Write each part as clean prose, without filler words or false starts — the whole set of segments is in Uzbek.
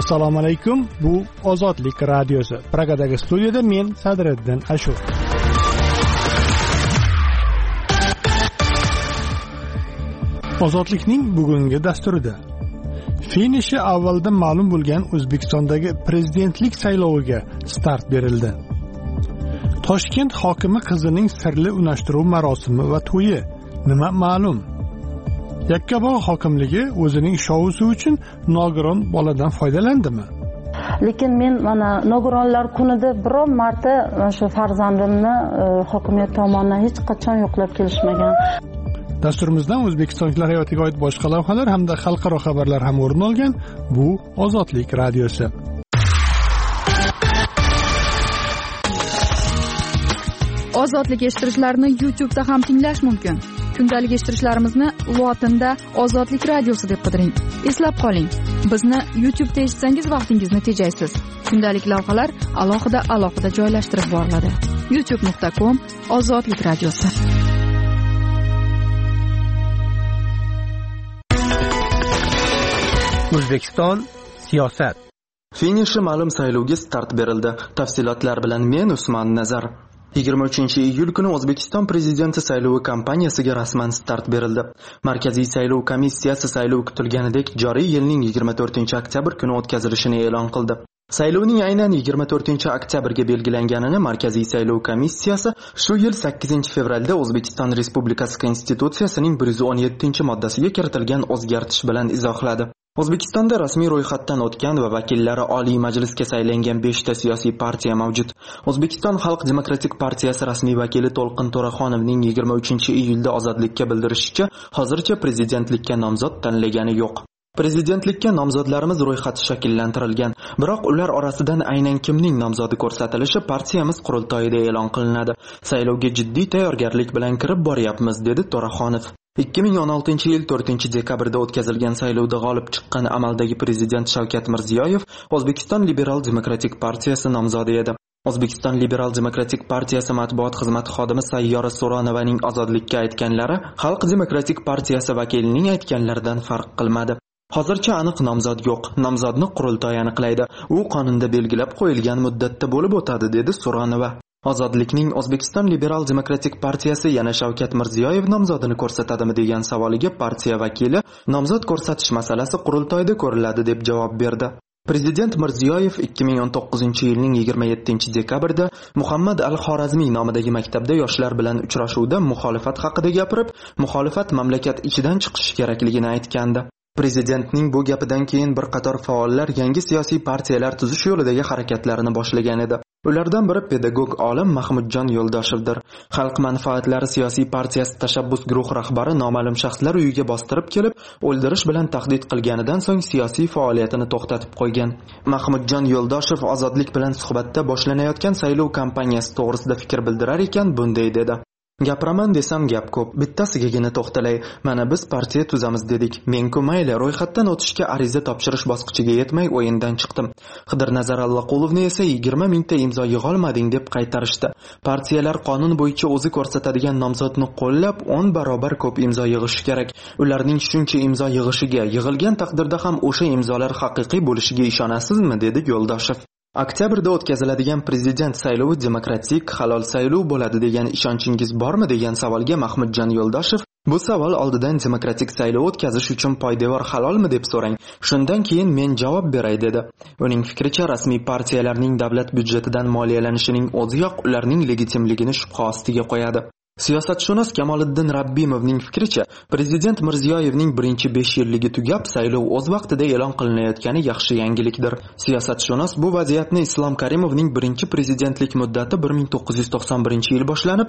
Assalomu alaykum. Bu Ozodlik radiosi. Pragadagi studiyada men Sadriddin Ashur. Ozodlikning bugungi dasturida finishi avvalda ma'lum bo'lgan O'zbekistondagi prezidentlik sayloviga start berildi. Toshkent hokimi qizining sirli unashtiruv marosimi va to'yi nima ma'lum? Yakkabog' hokimligi o'zining shousi uchun nogiron boladan foydalandimi? Lekin men mana nogironlar kunida biror marta shu farzandimni hokimiyat tomonidan hech qachon yo'qlab kelishmagan. Dasturimizdan O'zbekistonliklar hayotiga oid boshqa lavhalar hamda xalqaro xabarlar ham o'rin olgan. Bu Ozodlik radiosi. Ozodlik eshittirishlarni YouTube'da ham tinglash mumkin. Kundalik eshittirishlarimizni lotinda Ozodlik radiosi deb qidiring. Eslab qoling, bizni YouTube'da eshitsangiz vaqtingizni tejaysiz. Kundalik lavhalar alohida joylashtirib boriladi. youtube.com/Ozodlik radiosi. O'zbekiston siyosat. Finishi ma'lum saylovga start berildi. Tafsilotlar bilan men Usmon Nazar. 23-iyul kuni O'zbekiston prezidenti saylovi kampaniyasiga rasman start berildi. Markaziy saylov komissiyasi saylov kutilganidek joriy yilning 24-oktyabr kuni o'tkazilishini e'lon qildi. Saylovning aynan 24-oktyabrga belgilanganini Markaziy saylov komissiyasi shu yil 8-fevralda O'zbekiston Respublikasi Konstitutsiyasining 117-moddasiga kiritilgan o'zgartish bilan izohladi. O'zbekistonda rasmiy ro'yxatdan o'tgan va vakillari Oliy Majlisga saylangan 5 ta siyosiy partiya mavjud. O'zbekiston Xalq demokratik partiyasi rasmiy vakili To'lqin To'raxonovning 23-iyulda Ozodlikka bildirishicha, hozircha prezidentlikka nomzod tanlagani yo'q. Prezidentlikka nomzodlarimiz ro'yxati shakllantirilgan, biroq ular orasidan aynan kimning nomzodi ko'rsatilishi partiyamiz qurultoyida e'lon qilinadi. Saylovga jiddiy tayyorgarlik bilan kirib boryapmiz, dedi To'raxonov. 2016-yil 4-dekabrda o'tkazilgan saylovda g'olib chiqqan amaldagi prezident Shavkat Mirziyoyev O'zbekiston Liberal demokratik partiyasi nomzodi edi. O'zbekiston Liberal demokratik partiyasi matbuot xizmati xodimi Sayyora So'ronovaning ozodlikka aytganlari Xalq demokratik partiyasi vakilining aytganlaridan farq qilmadi. Hozircha aniq nomzod yo'q. Nomzodni qurultoy aniqlaydi. U qonunda belgilab qo'yilgan muddatda bo'lib o'tadi, dedi So'ronova. Ozodlikning O'zbekiston Liberal demokratik partiyasi yana Shavkat Mirziyoyev nomzodini ko'rsatadimi degan savoliga partiya vakili nomzod ko'rsatish masalasi qurultoyda ko'riladi deb javob berdi. Prezident Mirziyoyev 2019-yilning 27-dekabrda Muhammad al-Xorazmiy nomidagi maktabda yoshlar bilan uchrashuvda muxolifat haqida gapirib, muxolifat mamlakat ichidan chiqishi kerakligini aytgandi. Prezidentning bu gapidan keyin bir qator faollar yangi siyosiy partiyalar tuzish yo'lidagi harakatlarini boshlagan edi. Ulardan biri pedagog olim Mahmudjon Yo'ldoshevdir. Xalq manfaatlari siyosiy partiyasi tashabbus guruh rahbari noma'lum shaxslar uyiga bostirib kelib, o'ldirish bilan tahdid qilganidan so'ng siyosiy faoliyatini to'xtatib qo'ygan. Mahmudjon Yo'ldoshev Ozodlik bilan suhbatda boshlanayotgan saylov kampaniyasi to'g'risida fikr bildirar ekan, bunday dedi: Gapiraman desam gap ko'p. Bittasigagina to'xtalay. Mana biz partiya tuzamiz dedik. Men-ku mayli, ro'yxatdan o'tishga ariza topshirish bosqichiga yetmay o'yindan chiqdim. Qidirnazar Allaqulovni esa 20 mingta imzo yig'olmading deb qaytarishdi. Partiyalar qonun bo'yicha o'zi ko'rsatadigan nomzodni qo'llab 10 barobar ko'p imzo yig'ishi kerak. Ularning shuncha imzo yig'ishiga, yig'ilgan taqdirda ham o'sha imzolar haqiqiy bo'lishiga ishonasizmi, dedi Yo'ldoshev. Oktyabrda o'tkaziladigan prezident saylovi demokratik, halol saylov bo'ladi degan ishonchingiz bormi degan savolga Mahmudjon Yo'ldoshev bu savol oldidan demokratik saylov o'tkazish uchun poydevor halolmi deb so'rang. Shundan keyin men javob beray, dedi. Uning fikricha rasmiy partiyalarning davlat byudjetidan moliyalanishining o'ziyoq ularning legitimligini shubha ostiga qo'yadi. Siyosatshunos Kamoliddin Rabbimovning fikricha, prezident Mirziyoyevning birinchi 5 yilligi tugab, saylov o'z vaqtida e'lon qilinayotgani yaxshi yangilikdir. Siyosatshunos bu vaziyatni Islom Karimovning birinchi prezidentlik muddati 1991-yil boshlanib,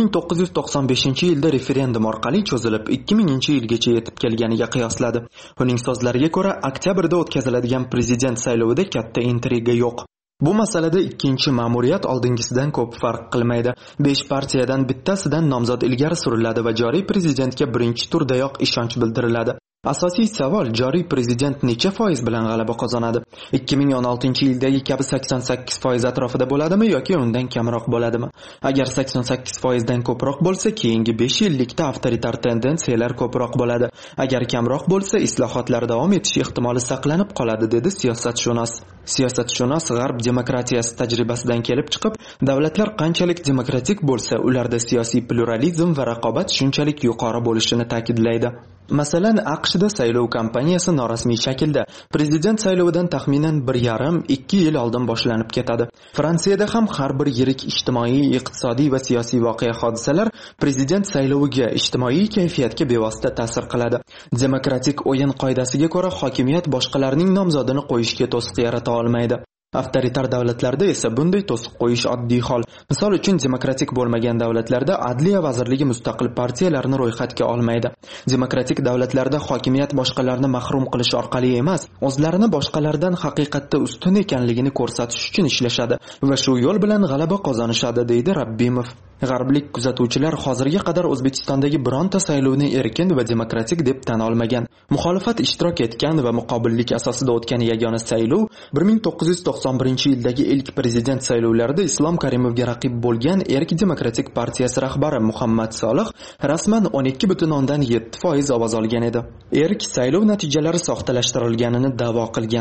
1995-yilda referendum orqali cho'zilib, 2000-yilgacha yetib kelganiga qiyosladi. Uning so'zlariga ko'ra, oktyabrda o'tkaziladigan prezident saylovida katta intriga yo'q. Bu masalada ikkinchi ma'muriyat oldingisidan ko'p farq qilmaydi. 5 partiyadan bittasidan nomzod ilgari suriladi va joriy prezidentga birinchi turdayoq ishonch bildiriladi. Asosiy savol, joriy prezident necha foiz bilan g'alaba qozonadi? 2016-yildagi kabi 88% atrofida bo'ladimi yoki undan kamroq bo'ladimi? Agar 88% dan ko'proq bo'lsa, keyingi 5 yillikda avtoritar tendensiyalar ko'proq bo'ladi. Agar kamroq bo'lsa, islohotlar davom etishi ehtimoli saqlanib qoladi, dedi siyosatshunos. Siyosatshunos G'arb demokratiyasi tajribasidan kelib chiqib, davlatlar qanchalik demokratik bo'lsa, ularda siyosiy pluralizm va raqobat shunchalik yuqori bo'lishini ta'kidlaydi. Masalan, AQShda saylov kampaniyasi norasmiy shaklda prezident saylovidan taxminan 1,5-2 yil oldin boshlanib ketadi. Fransiyada ham har bir yirik ijtimoiy, iqtisodiy va siyosiy voqea hodisalar prezident sayloviga, ijtimoiy kayfiyatga bevosita ta'sir qiladi. Demokratik o'yin qoidasiga ko'ra hokimiyat boshqalarning nomzodini qo'yishga to'siq yarata olmaydi. Avtoritar davlatlarda esa bunday to'siq qo'yish oddiy hol. Misol uchun, demokratik bo'lmagan davlatlarda adliya vazirligi mustaqil partiyalarni ro'yxatga olmaydi. Demokratik davlatlarda hokimiyat boshqalarni mahrum qilish orqali emas, o'zlarini boshqalardan haqiqatda ustun ekanligini ko'rsatish uchun ishlashadi va shu yo'l bilan g'alaba qozonishadi, deydi Rabbimov. G'arblik kuzatuvchilar hozirga qadar O'zbekistondagi bironta saylovni erkin va demokratik deb tan olmagan. Muxolifat ishtirok etgan va muqobillik asosida o'tgan yagona saylov 1991-yildagi ilk prezident saylovlarida Islom Karimovga raqib bo'lgan Erk demokratik partiyasi rahbari Muhammad Solih rasman 12,7% ovoz olgan edi. Erk saylov natijalari soxtalashtirilganini da'vo qilgan.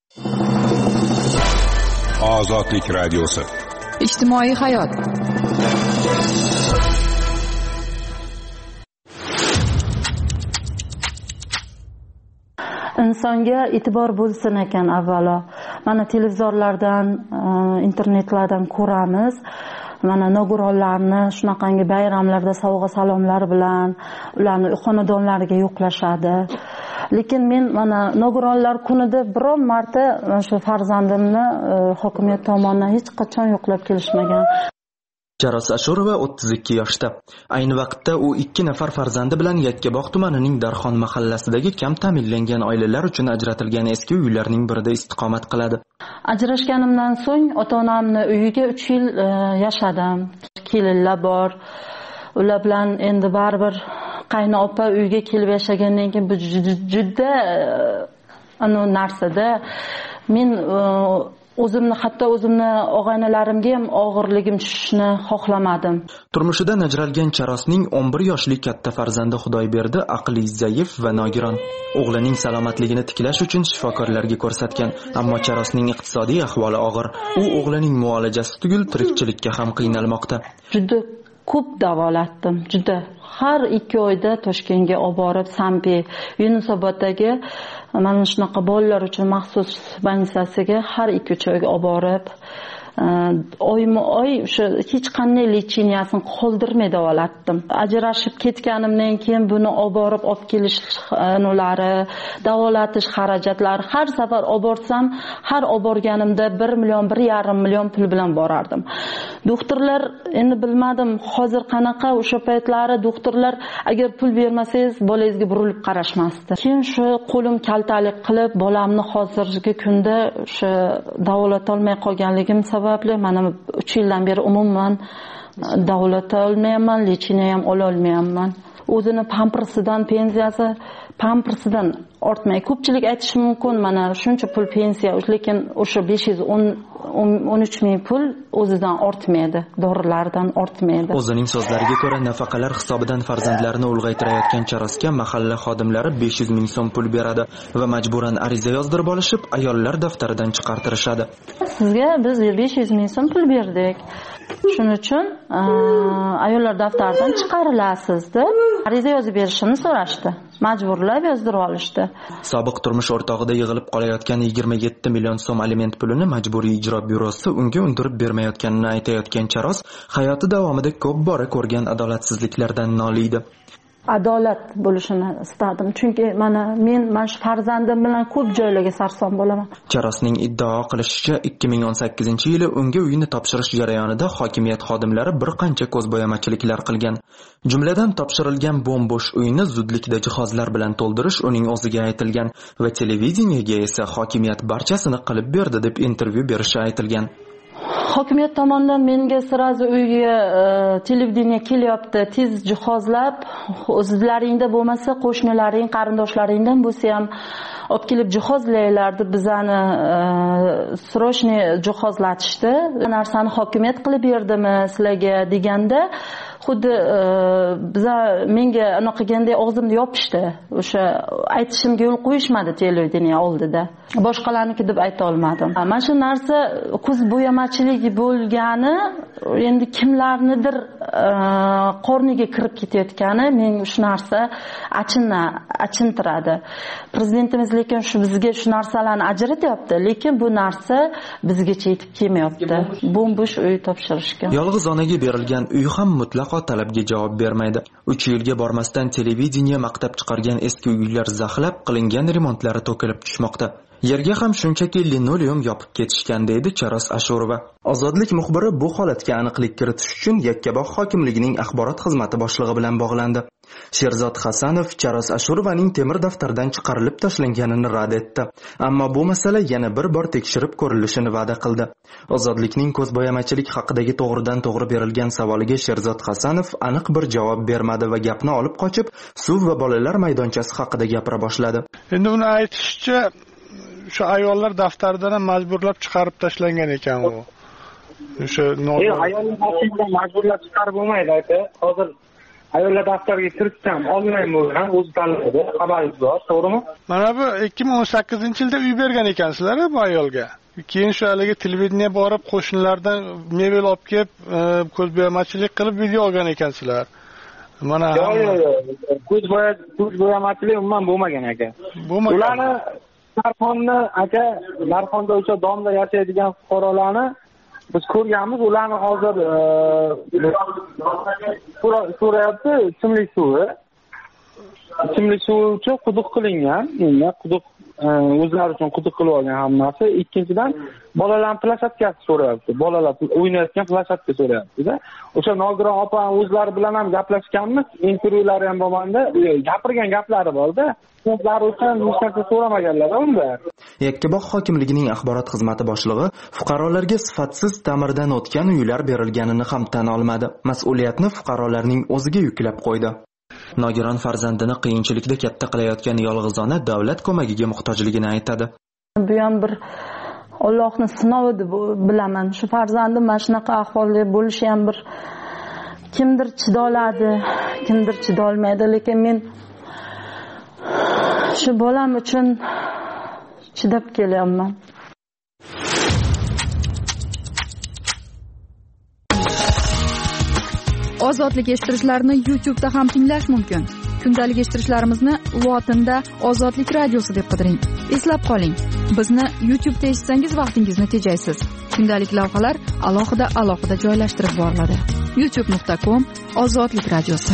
Ozodlik radiosi. Ijtimoiy hayot. Insonga e'tibor bo'lsin ekan avvalo. Mana televizorlardan, internetlardan ko'ramiz. Mana nogironlarni shunaqangi bayramlarda sovg'a salomlar bilan ularni xonadonlariga yo'qlashadi. Lekin men mana nogironlar kunida biron marta shu farzandimni hokimiyat tomonidan hech qachon yo'qlab kelishmagan. Jaros Ashurova 32 yoshda. Ayni vaqtda u 2 nafar farzandi bilan Yakkabog' tumanining Darxon mahallasidagi kam ta'minlangan oilalar uchun ajratilgan eski uylarning birida istiqomat qiladi. Ajrashganimdan so'ng ota-onamning uyiga 3 yil yashadim. Kelinlar bor. Ular bilan endi baribir qayni opa uyga kelib yashagandan keyin bu juda narsada men hatto o'zimni og'aynalarimga ham og'irligim tushishni xohlamadim. Turmushidan ajralgan Charosning 11 yoshli katta farzandi Xudoyberdi aqli zaif va nogiron. O'g'lining salomatligini tiklash uchun shifokorlarga ko'rsatgan, ammo Charosning iqtisodiy ahvoli og'ir. U o'g'lining muolajasi tugul tirikchilikka ham qiynalmoqda. Juda ko'p davolatdim, juda. Har 2 oyda Toshkentga olib borib, Sampi, Yunusoboddagi mana shunaqa bolalar uchun maxsus больницasiga har 2-3 oyga olib borib, oyma-oy o'sha hech qanday lecheniyasin qoldirmay davolatdim. Ajrashib ketganimdan keyin buni olib borib olib kelish nolari, davolatish xarajatlari har safar olib borsam, har olib borganimda 1 million, 1,5 million pul bilan borardim. Doktorlar endi bilmadim, hozir qanaqa o'sha paytlari doktorlar agar pul bermasangiz bolangizga burilib qarashmasdi. Keyin shu qo'lim kaltalik qilib bolamni hozirgi kunda o'sha davolata olmay qolganligim sababli mana 3 yildan beri umuman davolata olmayman, lecheniya ham ola olmayman. O'zini pampersidan pensiyasi pampersidan ortmay. Ko'pchilik aytishi mumkin, mana shuncha pul pensiya, lekin o'sha 513 ming pul o'zidan ortmaydi, dorilardan ortmaydi. O'zining so'zlariga ko'ra, nafaqalar hisobidan farzandlarini ulg'aytirayotgan Charosga mahalla xodimlari 500 ming so'm pul beradi va majburan ariza yozdirib olishib, ayollar daftaridan chiqartirishadi. Sizga biz 500 ming so'm pul berdik. Shuning uchun ayollar daftaridan chiqarilasiz deb ariza yozib berishini so'rashdi. Majburlab yozdirib olishdi. Sobiq turmush o'rtog'ida yig'ilib qolayotgan 27 million so'm aliment pulini majburiy ijro byurosi unga undirib bermayotganini aytayotgan Charos hayoti davomida ko'p bora ko'rgan adolatsizliklardan noliydi. Adolat bo'lishini istadim. Chunki men shu farzandim bilan ko'p joylarga sarson bo'laman. Charosning iddao qilishicha 2018-yili unga uyini topshirish jarayonida hokimiyat xodimlari bir qancha ko'zbo'yamachiliklar qilgan. Jumladan topshirilgan bo'm-bo'sh uyni zudlikda jihozlar bilan to'ldirish uning o'ziga aytilgan va televideniyega esa hokimiyat barchasini qilib berdi deb intervyu berishi aytilgan. hokimiyat tomonidan menga sirazi uyga televideniya kelyapti, tez jihozlab, o'zlaringda bo'lmasa qo'shnilaring, qarindoshlaringdan bo'lsa ham olib kelib jihozlaylar deb bizani srochniy jihozlatishdi. Narsani hokimiyat qilib berdimi sizlarga deganda, xuddi menga anaqa qilganda og'zimni yopishdi. O'sha aytishimga yo'l qo'yishmadi televideniya oldida. Boshqalarniki deb ayta olmadim. Mana shu narsa ko'z bo'yamachilik bo'lgani, endi kimlarnidir qorniga kirib ketayotgani menga shu narsa achintiradi. Prezidentimiz lekin bizga shu narsalarni ajratyapti, lekin bu narsa bizgacha yetib kelmayapti. Bo'sh uy topshirishga. Yolg'iz onaga berilgan uy ham mutlaqo talabga javob bermaydi. 3 yilga bormasdan televideniya maqtab chiqargan eski uylar zaxlab qilingan remontlari to'kilib tushmoqda. Yerga ham shunchaki linoleum yopib ketishgan deydi Charos Ashurova. Ozodlik muxbiri bu holatga aniqlik kiritish uchun Yakkabog' hokimligining axborot xizmati boshlig'i bilan bog'landi. Sherzod Hasanov Charos Ashurovaning temir daftardan chiqarilib tashlanganini rad etdi. Ammo bu masala yana bir bor tekshirib ko'rilishini va'da qildi. Ozodlikning ko'zbo'yamachilik haqidagi to'g'ridan-to'g'ri berilgan savoliga Sherzod Hasanov aniq bir javob bermadi va gapni olib qochib, suv va bolalar maydonchasi haqida gapira boshladi. Endi uni aytishicha, shu ayollar daftaridan ham majburlab chiqarib tashlangan ekan u. O'sha ayollar daftaridan majburlab chiqarib bo'lmaydi aka. Hozir ayollar daftariga kiritsam olmayman bo'lgan, o'zi tanlaydi. Xabaringiz bor, to'g'rimi? Mana bu 2018-yilda uy bergan ekansizlar bu ayolga. Keyin shu haligi televideniya borib qo'shnilardan mebel olib kelib, ko'zbo'yamachilik qilib video olgan ekansizlar. Mana ko'zbo'yamachilik umuman bo'lmagan aka. Ularni Narxonda o'sha domda yashaydigan fuqarolarni biz ko'rganmiz. Ularni hozir so'rayapti ichimlik suvi. Ichimlik suvi uchun quduq qilingan. Quduq o'zlari uchun quduq qilib olgan hammasi. Ikkinchidan bolalarning plashatkasi so'rayapti. Bolalar o'ynayotgan plashatka so'rayapti-da. O'sha Nogiron opa o'zlari bilan ham gaplashganmiz. Intervyulari ham bo'lganda, gapirgan gaplari bor-da. Ular uchun hech narsa so'ramaganlar unda. Yakkabog' hokimligining axborot xizmati boshlig'i fuqarolarga sifatsiz ta'mirdan o'tgan uylar berilganini ham tan olmadi. Mas'uliyatni fuqarolarning o'ziga yuklab qo'ydi. Nogiron farzandini qiyinchilikda katta qilayotgan yolg'iz ona davlat ko'magiga muhtojligini aytadi. Bu ham bir Allohning sinovi deb bilaman. Shu farzandim mana shunaqa ahvolda bo'lishi ham bir kimdir chidoladi, kimdir chidolmaydi, lekin men shu bolam uchun chidab kelyapman. Ozodlik eshittirishlarni YouTube'da ham tinglash mumkin. Kundalik eshittirishlarimizni Lotinda Ozodlik radiosi deb qidiring. Eslab qoling, bizni YouTube'da eshitsangiz vaqtingizni tejaysiz. Kundalik lavhalar alohida joylashtirib boriladi. youtube.com/Ozodlik radiosi.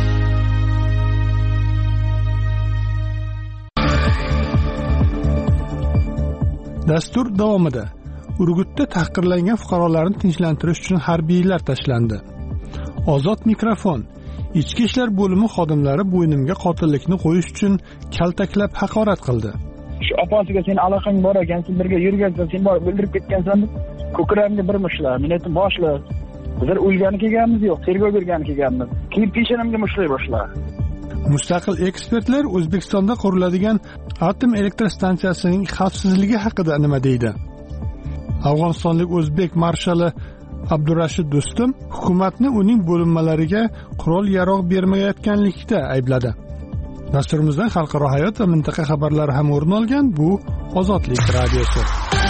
Dastur davomida Urgutda tahqirlangan fuqarolarni tinchlantirish uchun harbiylar tashlandi. Ozod mikrofon. Ichki ishlar bo'limi xodimlari bo'ynimga qotillikni qo'yish uchun kaltaklab haqorat qildi. Shu opasiga sen aloqang bor ekan, sen birga yurgansan, sen borib bildirib ketgansan deb ko'kramga bir mushlar. Men aytdim, boshla. Bizlar o'lgani kelganmiz yo'q, tergov bergani kelganmiz. Keyin peshonamga mushlay boshladi. Mustaqil ekspertlar O'zbekistonda quriladigan atom elektr stansiyasining xavfsizligi haqida nima deydi? Afg'onistonlik o'zbek marshali Abdurashid Do'stum hukumatni uning bo'linmalariga qurol-yarog' bermayotganlikda aybladi. Dasturimizdan xalqaro hayot va mintaqa xabarlari ham o'rin olgan. Bu Ozodlik radiosi.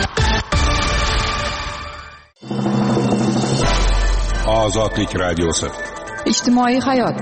Ozodlik radiosi. Ijtimoiy hayot.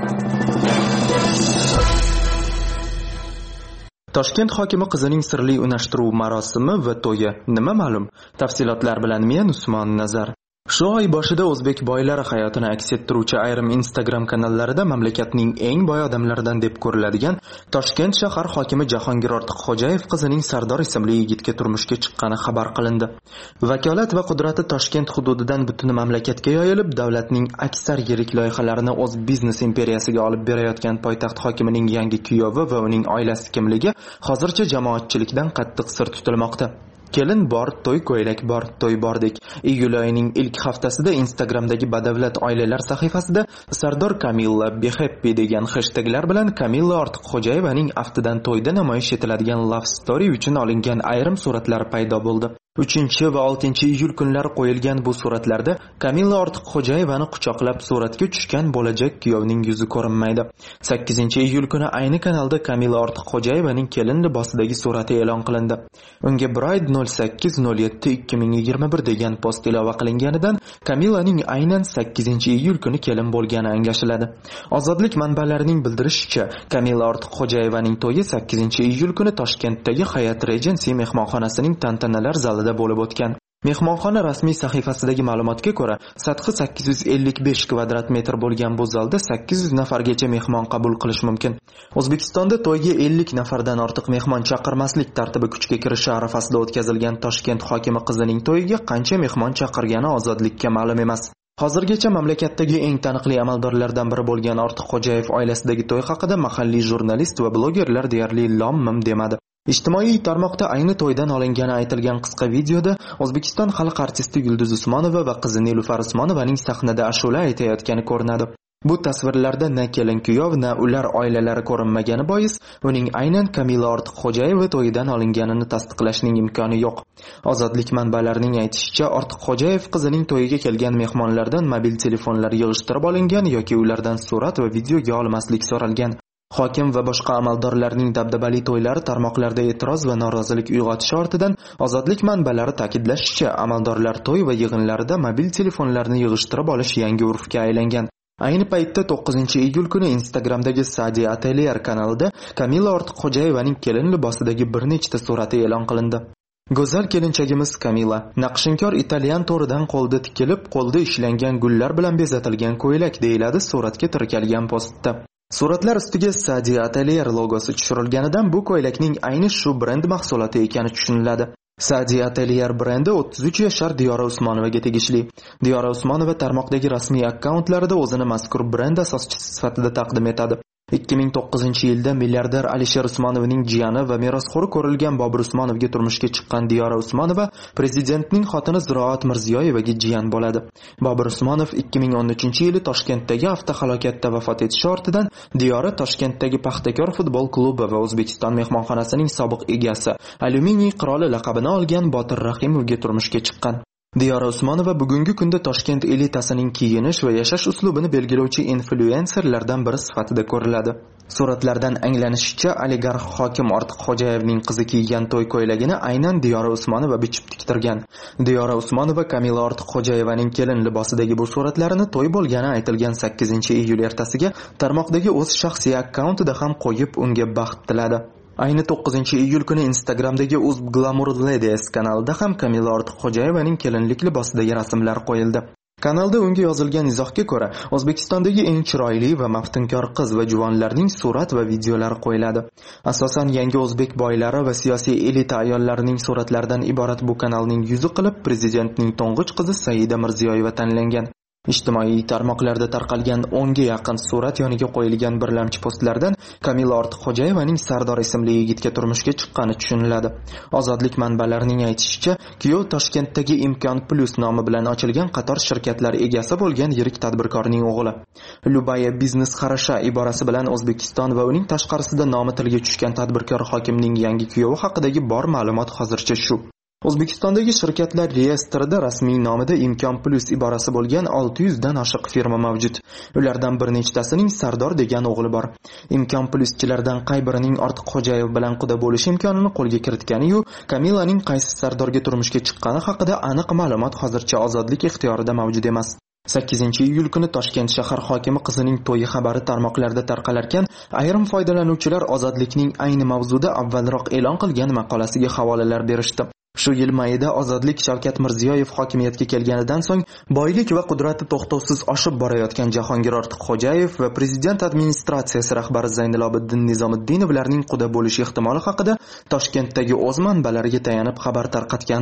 Toshkent hokimi qizining sirli unashtiruv marosimi va to'yi nima ma'lum? Tafsilotlar bilan men Usmon Nazar. Shu oy boshida o'zbek boylari hayotini aks ettiruvchi ayrim Instagram kanallarida mamlakatning eng boy odamlaridan deb ko'riladigan Toshkent shahar hokimi Jahongir Ortiqxo'jayev qizining Sardor ismli yigitga turmushga chiqqani xabar qilindi. Vakolat va qudrati Toshkent hududidan butun mamlakatga yoyilib, davlatning aksar yirik loyihalarini o'z biznes imperiyasiga olib berayotgan poytaxt hokimining yangi kuyovi va uning oilasi kimligi hozircha jamoatchilikdan qattiq sir tutilmoqda. Kelin bor, to'y ko'ylak bor, to'y bordik. Iyul oyining ilk haftasida Instagramdagi badavlat oilalar sahifasida Sardor Kamilla Be Happy degan hashtaglar bilan Kamilla Ortiqxo'jayevaning aftidan to'yda namoyish etiladigan love story uchun olingan ayrim suratlar paydo bo'ldi. 3 va 6 iyul kunlari qo'yilgan bu suratlarda Kamilla Ortiqxo'jayevani quchoqlab suratga tushgan bo'lajak kuyovning yuzi ko'rinmaydi. 8 iyul kuni ayni kanalda Kamilla Ortiqxo'jayevaning kelin libosidagi surati e'lon qilindi. Unga Bride 08/07/2021 degan post ilova qilinganidan Kamillaning aynan 8 iyul kuni kelin bo'lgani anglashiladi. Ozodlik manbalarining bildirishicha, Kamilla Ortiqxo'jayevaning to'yi 8 iyul kuni Toshkentdagi Hyatt Regency mehmonxonasining tantanalar zalida bo'lib o'tgan. Mehmonxona rasmiy sahifasidagi ma'lumotga ko'ra, sathi 855 kvadrat metr bo'lgan bu zalda 800 nafargacha mehmon qabul qilish mumkin. O'zbekistonda to'yga 50 nafardan ortiq mehmon chaqirmaslik tartibi kuchga kirishi arafasida o'tkazilgan Toshkent hokimi qizining to'yiga qancha mehmon chaqirgani ozodlikka ma'lum emas. Hozirgacha mamlakatdagi eng taniqli amaldorlardan biri bo'lgan Ortiqxo'jayev oilasidagi to'y haqida mahalliy jurnalist va blogerlar deyarli lom-mim demadi. Ijtimoiy tarmoqda ayni to'ydan olingani aytilgan qisqa videoda O'zbekiston xalq artisti Yulduz Usmonova va qizi Nilufar Usmonovaning sahnada ashula aytayotgani ko'rinadi. Bu tasvirlarda na kelin-kuyov, na ular oilalari ko'rinmagani bois, uning aynan Kamilla Ortiqxo'jayeva to'yidan olinganini tasdiqlashning imkoni yo'q. Ozodlik manbalarining aytishicha, Ortiqxo'jayev qizining to'yiga kelgan mehmonlardan mobil telefonlar yig'ishtirib olingan yoki ulardan surat va videoga olmaslik so'ralgan. Hokim va boshqa amaldorlarning dabdabali to'ylari tarmoqlarda e'tiroz va norozilik uyg'otishi ortidan ozodlik manbalari ta'kidlashicha, amaldorlar to'y va yig'inlarida mobil telefonlarni yig'ishtirib olish yangi urfga aylangan. Ayni paytda 9 iyul kuni Instagramdagi Sadi Atelier kanalida Kamilla Ortiqxo'jayevaning kelin libosidagi bir nechta surati e'lon qilindi. Go'zal kelinchagimiz Kamilla naqshinkor italyan to'ridan qo'lda tikilib, qo'lda ishlangan gullar bilan bezatilgan ko'ylak deyiladi suratga tirkalgan postda. Suratlar ustiga Sadi Atelier logosi tushirilganidan bu ko'ylakning ayni shu brend mahsuloti ekani tushuniladi. Sadi Atelier brendi 33 yashar Diyora Usmonovaga tegishli. Diyora Usmonova tarmoqdagi rasmiy akkauntlarida o'zini mazkur brend asoschisi sifatida taqdim etadi. 2009-yilda milliarder Alisher Usmonovning jiyani va merosxo'ri ko'rilgan Bobur Usmonovga turmushga chiqqan Diyora Usmonova prezidentning xotini Ziroat Mirziyoyevaga jiyan bo'ladi. Bobur Usmonov 2013-yili Toshkentdagi avtohalokatda vafot etishi ortidan Diyora Toshkentdagi Paxtakor futbol klubi va O'zbekiston mehmonxonasining sobiq egasi, Alyuminiy qiroli laqabini olgan Botir Rahimovga turmushga chiqqan. Diyora Usmonova bugungi kunda Toshkent elitasining kiyinish va yashash uslubini belgilovchi influenserlardan biri sifatida ko'riladi. Suratlardan anglanishicha, oligarx hokim Ortiqxo'jayevning qizi kiygan to'y ko'ylagini aynan Diyora Usmonova bichib tiktirgan. Diyora Usmonova Kamilla Ortiqxo'jayevaning kelin libosidagi bu suratlarini to'y bo'lgani aytilgan 8-iyul ertasiga tarmoqdagi o'z shaxsiy akkauntida ham qo'yib, unga baxt tiladi. Ayni 9-iyul kuni Instagramdagi Uz Glamour Ladies kanalida ham Kamilla Ortiqxo'jayevaning kelinlik libosidagi rasmlar qo'yildi. Kanalda unga yozilgan izohga ko'ra, O'zbekistondagi eng chiroyli va maftunkor qiz va juvonlarning surat va videolari qo'yiladi. Asosan yangi o'zbek boylari va siyosiy elita ayollarining suratlaridan iborat bu kanalning yuzi qilib prezidentning to'ng'ich qizi Saida Mirziyoyeva tanlangan. Ijtimoiy tarmoqlarda tarqalgan 10 ga yaqin surat yoniga qo'yilgan birlamchi postlardan Kamilla Ortiqxo'jayevaning Sardor ismli yigitga turmushga chiqqani tushuniladi. Ozodlik manbalarining aytishicha, kuyov Toshkentdagi Imkon Plus nomi bilan ochilgan qator shirkatlar egasi bo'lgan yirik tadbirkorning o'g'li. Lubaya Biznes Xarasha iborasi bilan O'zbekiston va uning tashqarisida nomi tilga tushgan tadbirkor hokimning yangi kuyovi haqidagi bor ma'lumot hozircha shu. O'zbekistondagi shirkatlar reyestrida rasmiy nomida Imkon Plus iborasi bo'lgan 600 dan oshiq firma mavjud. Ulardan bir nechtasining Sardor degan o'g'li bor. Imkon Pluschilardan qay birining Ortiqxo'jayev bilan quda bo'lish imkonini qo'lga kiritgani-yu, Kamillaning qaysi Sardorga turmushga chiqqani haqida aniq ma'lumot hozircha ozodlik ixtiyorida mavjud emas. 8-iyul kuni Toshkent shahar hokimi qizining to'yi xabari tarmoqlarda tarqalarkan, ayrim foydalanuvchilar ozodlikning ayni mavzuda avvalroq e'lon qilgan maqolasiga havolalar berishdi. Shu yil mayida Ozodlik Shavkat Mirziyoyev hokimiyatga kelganidan so'ng boylik va qudrati to'xtovsiz oshib borayotgan Jahongir Ortiqxo'jayev va prezident administratsiyasi rahbari Zaynilobiddin Nizomiddinovlarning quda bo'lish ehtimoli haqida Toshkentdagi o'z manbalariga tayanib xabar tarqatgandi.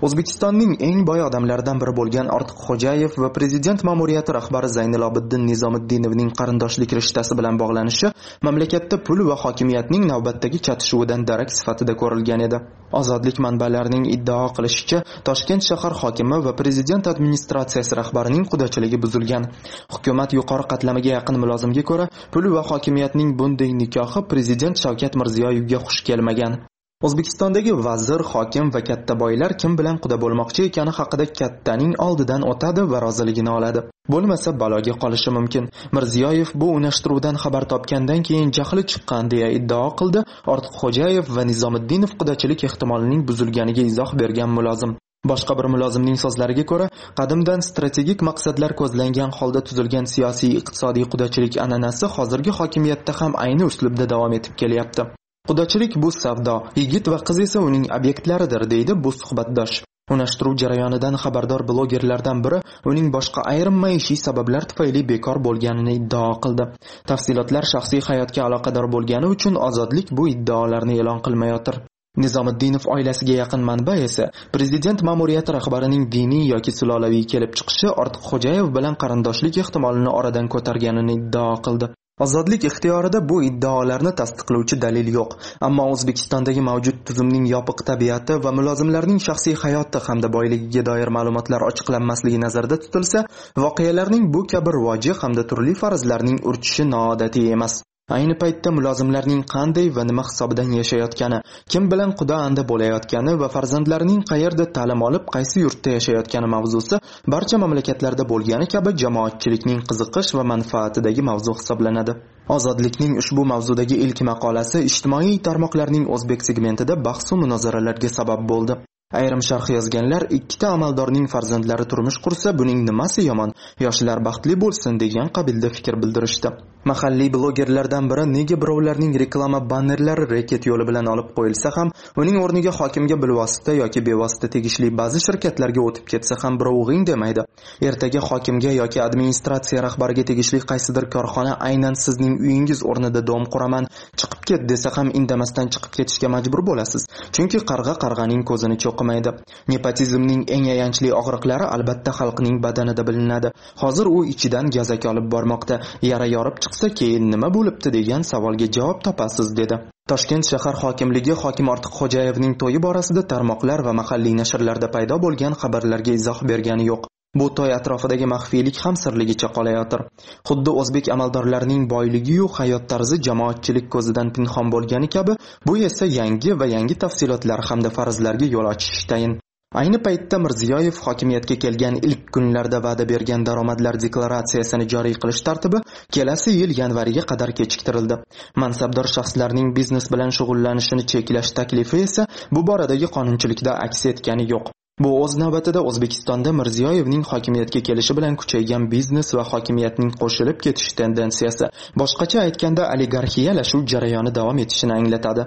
O'zbekistonning eng boy odamlaridan biri bo'lgan Ortiqxo'jayev va prezident ma'muriyati rahbari Zaynilobiddin Nizomiddinovning qarindoshlik rishtasi bilan bog'lanishi mamlakatda pul va hokimiyatning navbatdagi chatishuvidan darak sifatida ko'rilgan edi. Ozodlik manbalarining iddao qilishicha, Toshkent shahar hokimi va prezident administratsiyasi rahbarining qudachiligi buzilgan. Hukumat yuqori qatlamiga yaqin mulozimga ko'ra, pul va hokimiyatning bunday nikohi prezident Shavkat Mirziyoyevga xush kelmagan. O'zbekistondagi vazir, hokim va katta boylar kim bilan quda bo'lmoqchi ekani haqida kattaning oldidan o'tadi va roziligini oladi. Bo'lmasa baloga qolishi mumkin. Mirziyoyev bu unashtiruvdan xabar topgandan keyin jahli chiqqan deya iddao qildi. Ortiqxo'jayev va Nizomiddinov qudachilik ehtimolining buzilganiga izoh bergan mulozim. Boshqa bir mulozimning so'zlariga ko'ra, qadimdan strategik maqsadlar ko'zlangan holda tuzilgan siyosiy iqtisodiy qudachilik an'anasi hozirgi hokimiyatda ham ayni uslubda davom etib kelyapti. Qudachilik bu savdo, yigit va qiz esa uning obyektlaridir, deydi bu suhbatdosh. Unashtiruv jarayonidan xabardor blogerlardan biri uning boshqa ayrim maishiy sabablar tufayli bekor bo'lganini iddao qildi. Tafsilotlar shaxsiy hayotga aloqador bo'lgani uchun Ozodlik bu iddaolarni e'lon qilmayotir. Nizomiddinov oilasiga yaqin manba esa prezident ma'muriyati rahbarining diniy yoki sulolaviy kelib chiqishi Ortiqxo'jayev bilan qarindoshlik ehtimolini oradan ko'targanini iddao qildi. Ozodlik ixtiyorida bu iddaolarni tasdiqlovchi dalil yo'q, ammo O'zbekistondagi mavjud tuzumning yopiq tabiati va mulozimlarning shaxsiy hayoti hamda boyligiga doir ma'lumotlar ochiqlanmasligi nazarda tutilsa, voqealarning bu kabi rivoji hamda turli farazlarning urchishi noodatiy emas. Ayni paytda mulozimlarning qanday va nima hisobidan yashayotgani, kim bilan quda anda bo'layotgani va farzandlarining qayerda ta'lim olib, qaysi yurtda yashayotgani mavzusi barcha mamlakatlarda bo'lgani kabi jamoatchilikning qiziqish va manfaatidagi mavzu hisoblanadi. Ozodlikning ushbu mavzudagi ilk maqolasi ijtimoiy tarmoqlarning o'zbek segmentida bahs va munozaralarga sabab bo'ldi. Ayrim sharh yozganlar ikkita amaldorning farzandlari turmush qursa buning nimasi yomon, yoshlar baxtli bo'lsin degan qabilda fikr bildirishdi. Mahalliy blogerlardan biri nega birovlarning reklama bannerlari reket yo'li bilan olib qo'yilsa ham, uning o'rniga hokimga bilvosita yoki bevosita tegishli ba'zi shirkatlarga o'tib ketsa ham birov g'ing demaydi. Ertaga hokimga yoki administratsiya rahbariga tegishli qaysidir korxona aynan sizning uyingiz o'rnida dom quraman, chiqib ket desa ham indamasdan chiqib ketishga majbur bo'lasiz. Chunki qarg'aning ko'zini cho'qimaydi. Nepotizmning eng ayanchli og'riqlari albatta xalqning badanida bilinadi. Hozir u ichidan gazak olib bormoqda. Yara yorib chiqsa keyin nima bo'libdi degan savolga javob topasiz dedi. Toshkent shahar hokimligi hokim Ortiqxo'jayevning to'yi borasida tarmoqlar va mahalliy nashrlarda paydo bo'lgan xabarlarga izoh bergani yo'q. Bu to'y atrofidagi maxfiylik ham sirligicha qolayotir. Xuddi o'zbek amaldorlarining boyligi-yu hayot tarzi jamoatchilik ko'zidan pinhon bo'lgani kabi, bu esa yangi tafsilotlar hamda farazlarga yo'l ochishi tayin. Ayni paytda Mirziyoyev hokimiyatga kelgan ilk kunlarda va'da bergan daromadlar deklaratsiyasini joriy qilish tartibi kelasi yil yanvariga qadar kechiktirildi. Mansabdor shaxslarning biznes bilan shug'ullanishini cheklash taklifi esa bu boradagi qonunchilikda aks etgani yo'q. Bu o'z navbatida O'zbekistonda Mirziyoyevning hokimiyatga kelishi bilan kuchaygan biznes va hokimiyatning qo'shilib ketish tendensiyasi, boshqacha aytganda oligarxiyalashuv jarayoni davom etishini anglatadi.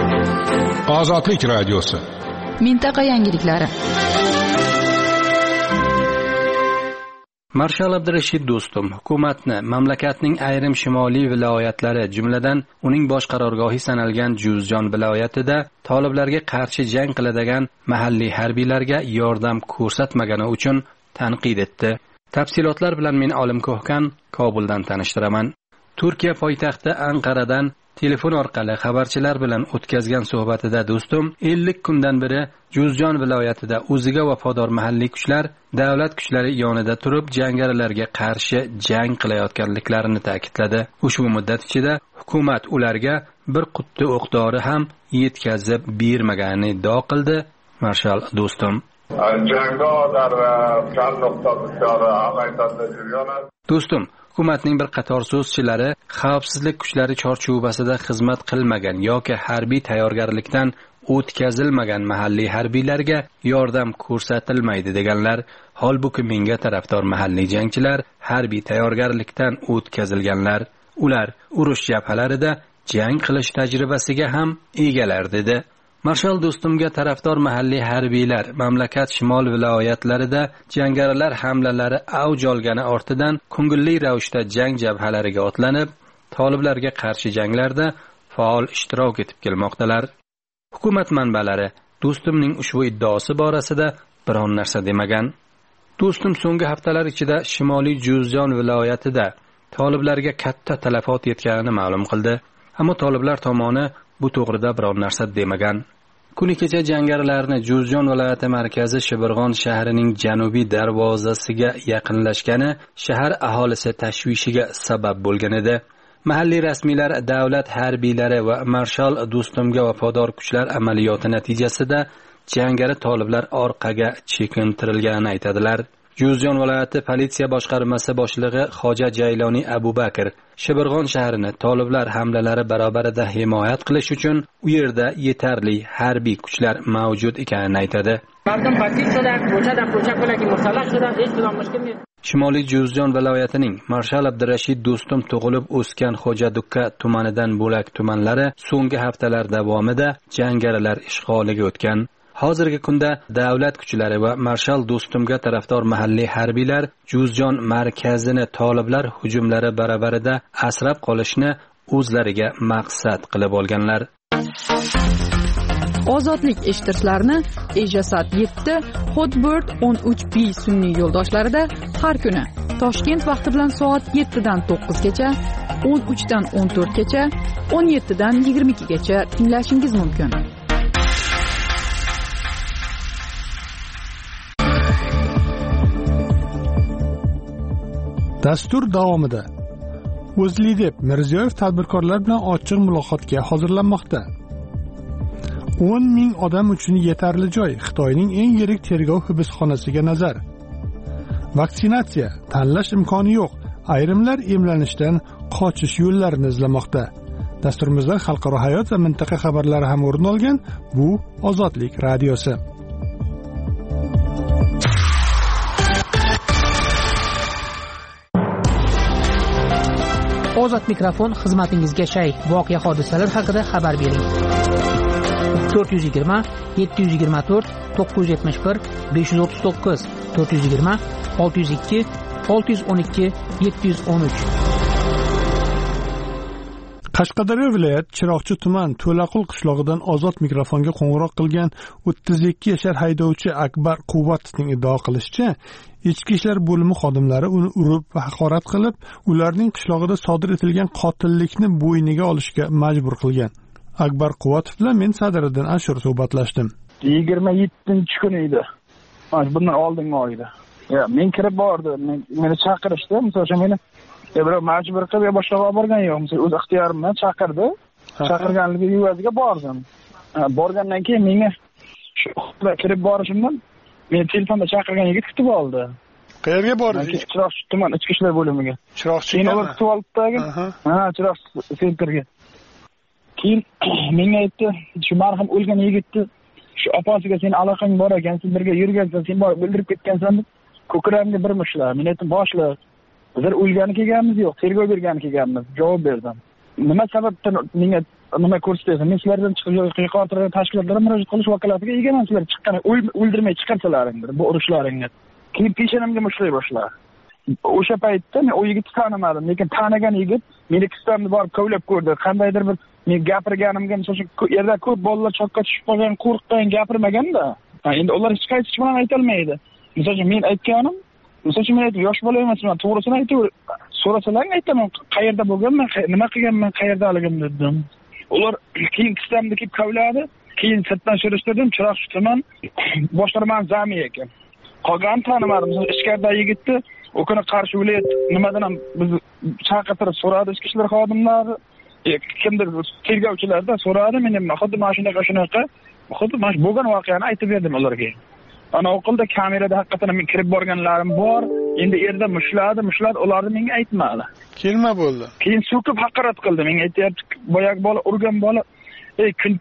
Ozodlik radiosi. Mintaqa yangiliklari. Marshal Abdurashid Do'stum hukumatni mamlakatning ayrim shimoliy viloyatlari, jumladan uning bosh qarorgohi sanalgan Juzjon viloyatida toliblarga qarshi jang qiladigan mahalliy harbiylarga yordam ko'rsatmagani uchun tanqid etdi. Tafsilotlar bilan men Olim Ko'hkan Kobuldan tanishtiraman. Turkiya poytaxti Anqaradan telefon orqali xabarchilar bilan o'tkazgan suhbatida Do'stum 50 kundan beri Juzjon viloyatida o'ziga vafodor mahalliy kuchlar davlat kuchlari yonida turib jangarilarga qarshi jang qilayotganliklarini ta'kidladi. Ushbu muddat ichida hukumat ularga bir qutti o'q-dori ham yetkazib bermaganini iddao qildi. Marshal Do'stum Do'stum hukumatning bir qator so'zchilari xavfsizlik kuchlari chorchuvasida xizmat qilmagan yoki harbiy tayyorgarlikdan o'tkazilmagan mahalliy harbiylarga yordam ko'rsatilmaydi deganlar. Holbuki menga tarafdor mahalliy jangchilar harbiy tayyorgarlikdan o'tkazilganlar. Ular urush jabhalarida jang qilish tajribasiga ham egalar dedi. Marshal Do'stumga tarafdor mahalliy harbiylar mamlakat shimol viloyatlarida jangarilar hamlalari avj olgani ortidan ko'ngilli ravishda jang jabhalariga otlanib, toliblarga qarshi janglarda faol ishtirok etib kelmoqdalar. Hukumat manbalari do'stimning ushbu iddaosi borasida biron narsa demagan. Do'stim so'nggi haftalar ichida Shimoliy Juzjon viloyatida toliblarga katta talafot yetganini ma'lum qildi, ammo toliblar tomoni bu to'g'rida biron narsa demagan. Kuni kecha jangarilarni Juzjon viloyati markazi Shibirg'on shahrining janubiy darvozasiga yaqinlashgani shahar aholisi tashvishiga sabab bo'lgan edi. Mahalliy rasmiylar davlat harbiylari va marshal Do'stumga vafodor kuchlar amaliyoti natijasida jangari toliblar orqaga chekintirilganini aytadilar. Juzjon viloyati politsiya boshqarmasi boshlig'i Xoja Jayloniy Abubakr Shibirg'on shahrini toliblar hamlalari barobarida himoyat qilish uchun u yerda yetarli harbiy kuchlar mavjud ekanini aytadi. Shimoliy Juzjon viloyatining Marshal Abdurashid Do'stum tug'ilib o'sgan Xo'jadukka tumanidan bo'lak tumanlari so'nggi haftalar davomida jangarilar ishg'oliga o'tgan. Hozirgi kunda davlat kuchlari va marshal Do'stumga tarafdor mahalliy harbiylar Juzjon markazini toliblar hujumlari barabarida asrab qolishni o'zlariga maqsad qilib olganlar. Ozodlik eshittirishlarni Ejasat 7, Hotbird 13B sun'iy yo'ldoshlarida har kuni Toshkent vaqti bilan soat 7 dan 9 gacha, 13 dan 14 gacha, 17 dan 22 gacha tinglashingiz mumkin. Dastur davomida O'zLiDep Mirziyoyev tadbirkorlar bilan ochiq muloqotga hozirlanmoqda. 10 ming odam uchun yetarli joy. Xitoyning eng yirik tergov hibsxonasiga nazar. Vaksinatsiya, tanlash imkoni yo'q. Ayrimlar emlanishdan qochish yo'llarini izlamoqda. Dasturimizda xalqaro hayot va mintaqa xabarlari ham o'rin olgan. Bu Ozodlik radiosi. Ozod mikrofon xizmatingizga shay. Voqea hodisalar haqida xabar bering. 420 724 971 539 420 602 612 713. Qashqadaryo viloyat Chiroqchi tuman To'laqul qishlog'idan Ozod mikrofonga qo'ng'iroq qilgan 32 yashar haydovchi Akbar Quvvatovning iddao qilishicha, ichki ishlar bo'limi xodimlari uni urib va haqorat qilib, ularning qishlog'ida sodir etilgan qotillikni bo'yniga olishga majbur qilgan. Akbar Quvvatov bilan men Sadiriddin Ashur suhbatlashdim. 27-kun edi. Bundan oldingi oyda. Men kirib bordim. Meni chaqirishdi. Masalan, meni birov majbur qilib boshqa borgan yo'q. O'z ixtiyorim bilan chaqirdi. Chaqirganligi evaziga bordim. Borgandan keyin menga shu kirib borishimdan meni telefonda chaqirgan yigit kutib oldi. Qayerga bordingiz? Chiroqchi tuman ichki ishlar bo'limiga. Chiroqchi. Meni ular kutib oldi-dagi. Chiroqchi sentrga. Keyin menga aytdi, shu marhum o'lgan yigitni shu opasiga sen aloqang bor ekan, sen birga yurgansan, sen borib bildirib ketgansan deb ko'kragimga bir mushlar. Men aytdim, boshliq, bizlar o'lgani kelganmiz yo'q, tergov bergani kelganmiz. Javob berdim. Nima sababdan menga nima ko'rsatyapsiz? Men sizlardan chiqib yuqori tashkilotlarga murojaat qilish vakolatiga egaman. Sizlar chiqqan o'ldirmay chiqarsalaringdir bu urushlaringni. Keyin peshonamga mushlay boshladi. O'sha paytda men o yigitni tanimadim, lekin tanigan yigit meni kistamni borib kovlab ko'rdi. Qandaydir bir men gapirganimga, masalan, yerda ko'p bolalar cho'qqa tushib qolgan, qo'rqdan gapirmaganda, endi ular hech qaysi bilan ayta olmaydi. Masalan, men aytganim, masalan, men aytib yosh bola emasman, to'g'risini aytib so'rasalar aytaman, qayerda bo'lganman, nima qilganman, qayerdaligim dedim. Ular keyin kistamni kelib kovladi, keyin sirtdan surishtirdim, Chiroqchi tuman boshqarmasi zami ekan. Qolgan tanimadim, ichkarida yigitni o kuni Qarshi viloyat nimadan ham biz chaqirtirib so'radi ichki ishlar xodimlari, kimdir tergovchilardan so'radi, men xuddi mashinaga xuddi bo'lgan voqeani aytib berdim ularga. Ana o'qilda kamerada haqiqatan men kirib borganlarim bor. Endi yerda mushladi, ularni menga aytmadi. Kelma bo'ldi. Keyin so'kib haqorat qildi. Menga aytayapti, boyagi bola urgan bola, kun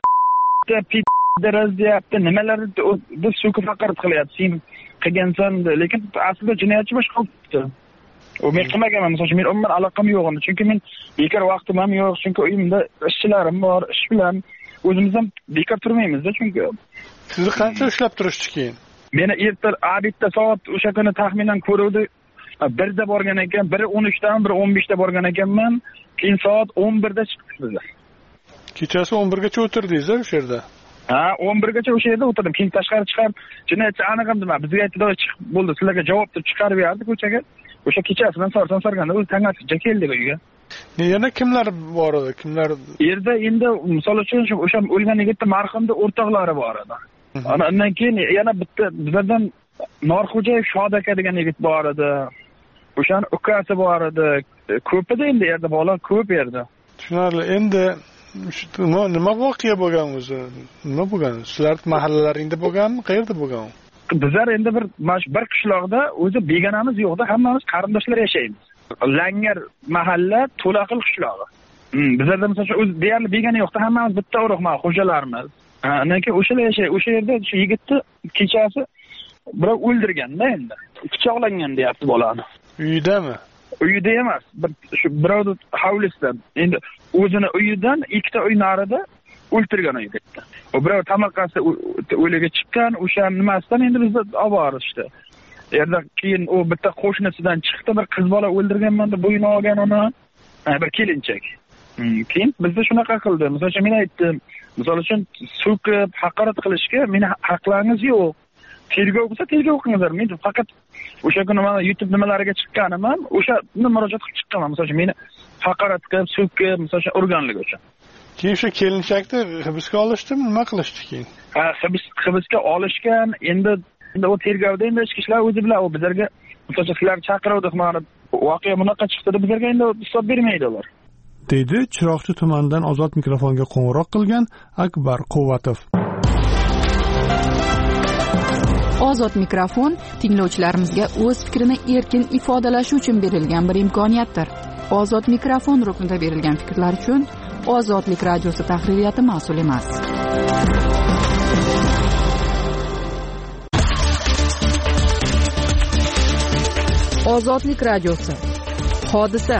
daraz deyapti, nimalarni deb so'kib haqorat qilyapti. Sen qilgansan, lekin aslida jinoyatchi boshqa qilibdi. O men qilmaganman, masalan, men umuman aloqam yo'q edi. Chunki men bekor vaqtim ham yo'q, chunki uyimda ishchilarim bor, ish bilan o'zimiz ham bekor turmaymiz-da, chunki. Sizni qancha ushlab turishdi keyin? Meni erta abitda soat o'sha kuni taxminan ko'ruvdi 1 da borgan ekan, biri 13 dan, biri 15 da borgan ekanman. Keyin soat 11 da chiqdik bizlar. Kechasi 11 gacha o'tirdingiz o'sha yerda? 11 gacha o'sha yerda o'tirdim. Keyin tashqari chiqib, jinoyatchi aniqim dema. Bizga aytdi, chiqib bo'ldi, sizlarga javob deb chiqarib berdi ko'chaga. O'sha kechasidan sarganda o'zi tangasicha keldi uyga. Yana kimlar bor edi? Kimlar? Yerda endi misol uchun o'sha o'lgan yigitning marhumning o'rtoqlari bor edi. Undan keyin yana bitta bizlardan Norxo'jayev Shod aka degan yigit bor edi. O'shaning ukasi bor edi. Ko'p edi endi yerda bola ko'p yerda. Tushunarli. Endi nima voqea bo'lgan o'zi? Nima bo'lgan? Sizlar mahallalaringda bo'lganmi? Qayerda bo'lgan? Bizlar endi bir qishloqda o'zi begonamiz yo'qda, hammamiz qarindoshlar yashaymiz. Langar mahalla To'laqil qishlog'i. Bizlarda masalan o'zi deyarli begona yo'qda, hammamiz bitta urug'ma xo'jalarimiz. Undan keyin o'shalar yashaydi. O'sha yerda shu yigitni kechasi birov o'ldirganda endi pichoqlangan deyapti bolani. Uyidami? Uyida emas, shu birovning hovlisidan. Endi o'zini uyidan ikkita uy narida o'ltirgan yigitni. O birov tomorqasi o'liga chiqqan, o'sha nimasidan endi bizni olib borishdi. Yerda keyin u bitta qo'shnisidan chiqdi, bir qiz bola o'ldirganman deb bo'yini olgan uni, bir kelinchak. Keyin bizda shunaqa qildi. Masalan, men aytdim, misol uchun so'kib, haqorat qilishga meni haqlaringiz yo'q. Tergov bo'lsa tergov qilinglar. Men faqat o'sha kuni mana YouTube nimalariga chiqqanim, o'shani murojaat qilib chiqqanman. Masalan, meni haqorat qilib, so'kib, masalan, urganligi uchun. Keyin shu kelinchakni hibsga olishdimi, nima qilishdi keyin? Hibsga olishgan. Endi u tergovda endi ichki ishlar o'zi bilan u bizlarga masalan sizlar chaqiruvdik, mana voqea bunaqa chiqdi deb bizlarga endi hisob bermaydi ular. Deydi Chiroqchi tumanidan Ozod mikrofonga qo'ng'iroq qilgan Akbar Quvvatov. Ozod mikrofon tinglovchilarimizga o'z fikrini erkin ifodalashi uchun berilgan bir imkoniyatdir. Ozod mikrofon ruknida berilgan fikrlar uchun Ozodlik radiosi tahririyati mas'ul emas. Ozodlik radiosi. Hodisa.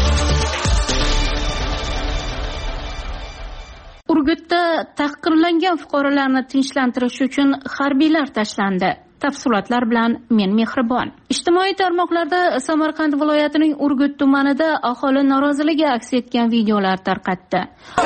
Urgutda tahqirlangan fuqarolarni tinchlantirish uchun harbiylar tashlandi. Tafsilotlar bilan men Mehribon. Ijtimoiy tarmoqlarda Samarqand viloyatining Urgut tumanida aholi noroziligi aks etgan videolar tarqatdi.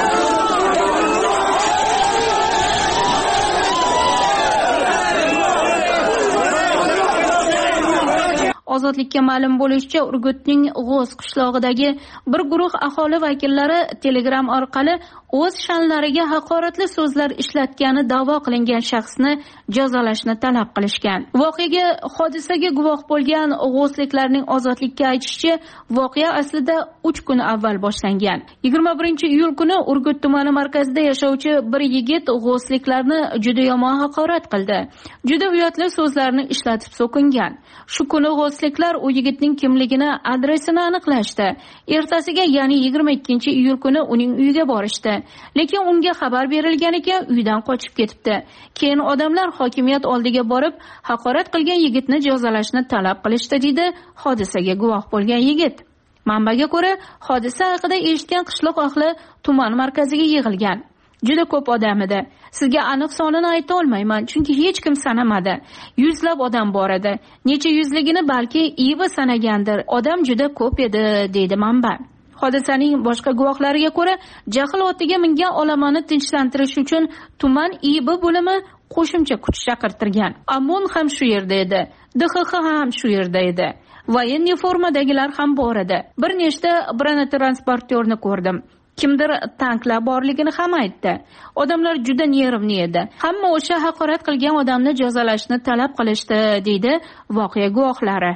Ozodlikka ma'lum bo'lishicha, Urgutning G'oz qishlog'idagi bir guruh aholi vakillari Telegram orqali o'z sha'nlariga haqoratli so'zlar ishlatgani da'vo qilingan shaxsni jazolashni talab qilishgan. Hodisaga guvoh bo'lgan g'ozliklarning ozodlikka aytishicha, voqea aslida 3 kun avval boshlangan. 21-iyul kuni Urgut tumani markazida yashovchi bir yigit g'ozliklarni juda yomon haqorat qildi. Juda uyatli so'zlarni ishlatib so'kingan. Shu kuni g'ozliklar u yigitning kimligini, adresini aniqlashdi. Ertasiga, ya'ni 22-iyul kuni uning uyiga borishdi. Lekin unga xabar berilgan ekan, uydan qochib ketibdi. Keyin odamlar hokimiyat oldiga borib, haqorat qilgan yigitni jazolashni talab qilishdi, dedi hodisaga guvoh bo'lgan yigit. Manbaga ko'ra, hodisa haqida eshitgan qishloq ahli tuman markaziga yig'ilgan. Juda ko'p odam edi. Sizga aniq sonini ayta olmayman, chunki hech kim sanamadi. Yuzlab odam bor edi. Necha yuzligini balki ivi sanagandir. Odam juda ko'p edi, deydi manba. Hodisaning boshqa guvohlariga ko'ra, jahl otiga mingan olamani tinchlantirish uchun tuman IB bo'limi qo'shimcha kuch chaqirtirgan. Amon ham shu yerda edi. DXX ham shu yerda edi. Voyenniy formadagilar ham bor edi. Bir nechta bronetransportyorni ko'rdim. Kimdir tanklar borligini ham aytdi. Odamlar juda nervli edi. Hamma o'sha haqorat qilgan odamni jazolashni talab qilishdi, deydi voqea guvohlari.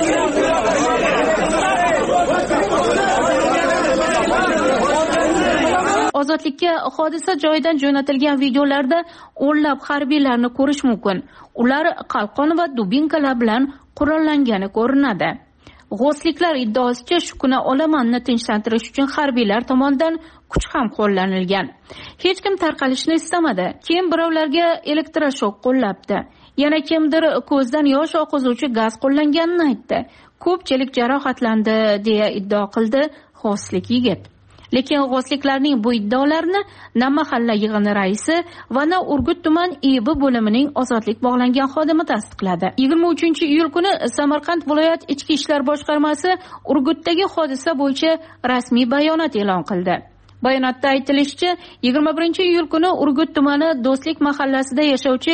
Ozodlikka hodisa joyidan jo'natilgan videolarda o'nlab harbiylarni ko'rish mumkin. Ular qalqon va dubinkalar bilan qurollangani ko'rinadi. G'osliklar iddaosicha, shu kuni olamanni tinchlantirish uchun harbiylar tomonidan kuch ham qo'llanilgan. Hech kim tarqalishni istamadi. Keyin birovlarga elektroshok qo'llabdi. Yana kimdir ko'zdan yosh oqizuvchi gaz qo'llanganini aytdi. Ko'pchilik jarohatlandi, deya iddao qildi g'oslik yigit. Lekin g'osliklarning bu iddaolarini na mahalla yig'ini raisi va na Urgut tuman IB bo'limining ozodlik bog'langan xodimi tasdiqladi. 23-iyul kuni Samarqand viloyat ichki ishlar boshqarmasi Urgutdagi hodisa bo'yicha rasmiy bayonot e'lon qildi. Bayonotda aytilishicha, 21-iyul kuni Urgut tumani Do'stlik mahallasida yashovchi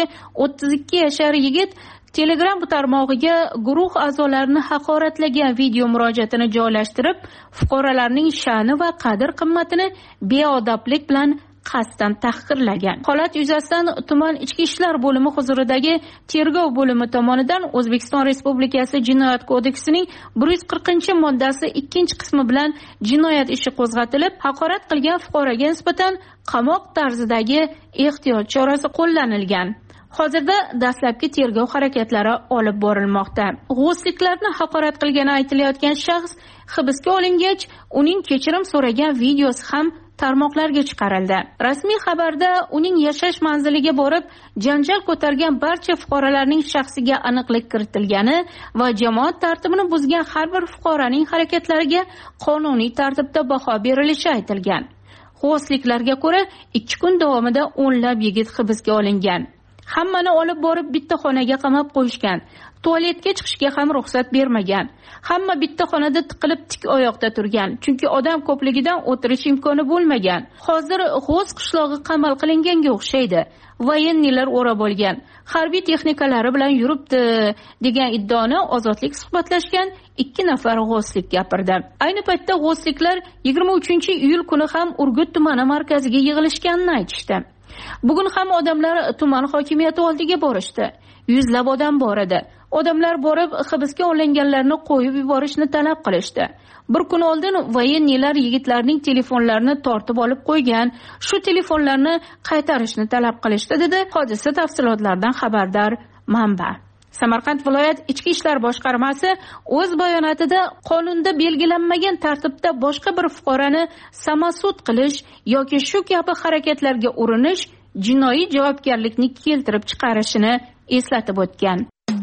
32 yashar yigit Telegram tarmog'iga guruh a'zolarini haqoratlagan video murojaatini joylashtirib, fuqarolarning sha'ni va qadr-qimmatini beodoblik bilan qasddan tahqirlagan. Holat yuzasidan tuman ichki ishlar bo'limi huzuridagi tergov bo'limi tomonidan O'zbekiston Respublikasi Jinoyat kodeksining 140-moddasi 2-qismi bilan jinoyat ishi qo'zg'atilib, haqorat qilgan fuqaroga nisbatan qamoq tarzidagi ehtiyot chorasi qo'llanilgan. Hozirda dastlabki tergov harakatlari olib borilmoqda. G'o'sliklarni haqorat qilgani aytilayotgan shaxs hibsga olingach, uning kechirim so'ragan videosi ham tarmoqlarga chiqarildi. Rasmiy xabarda uning yashash manziliga borib, janjal ko'targan barcha fuqarolarning shaxsiga aniqlik kiritilgani va jamoat tartibini buzgan har bir fuqaroning harakatlariga qonuniy tartibda baho berilishi aytilgan. G'o'sliklarga ko'ra 2 kun davomida o'nlab yigit hibsga olingan. Hammani olib borib bitta xonaga qamab qo'yishgan. Tualetga chiqishga ham ruxsat bermagan. Hamma bitta xonada tiqilib tik oyoqda turgan, chunki odam ko'pligidan o'tirish imkoni bo'lmagan. Hozir G'o'z qishlog'i qamal qilinganga o'xshaydi. Voyennilar o'rab olgan, harbiy texnikalari bilan yuribdi degan iddaoni Ozodlik suhbatlashgan 2 nafar g'o'slik gapirdi. Ayni paytda g'o'sliklar 23-iyul kuni ham Urgut tumani markaziga yig'ilishganini aytishdi. Bugun ham odamlar tuman hokimiyati oldiga borishdi. Yuzlab odam bor edi. Odamlar borib hibsga olinganlarni qo'yib yuborishni talab qilishdi. Bir kun oldin voyennilar yigitlarning telefonlarini tortib olib qo'ygan. Shu telefonlarni qaytarishni talab qilishdi, dedi hodisa tafsilotlaridan xabardor manba. Samarqand viloyat ichki ishlar boshqarmasi o'z bayonotida qonunda belgilanmagan tartibda boshqa bir fuqaroni samasud qilish yoki shu kabi harakatlarga urinish jinoiy javobgarlikni keltirib chiqarishini eslatib o'tgan.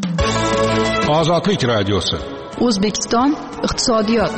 Ozodlik radiosi. O'zbekiston iqtisodiyot.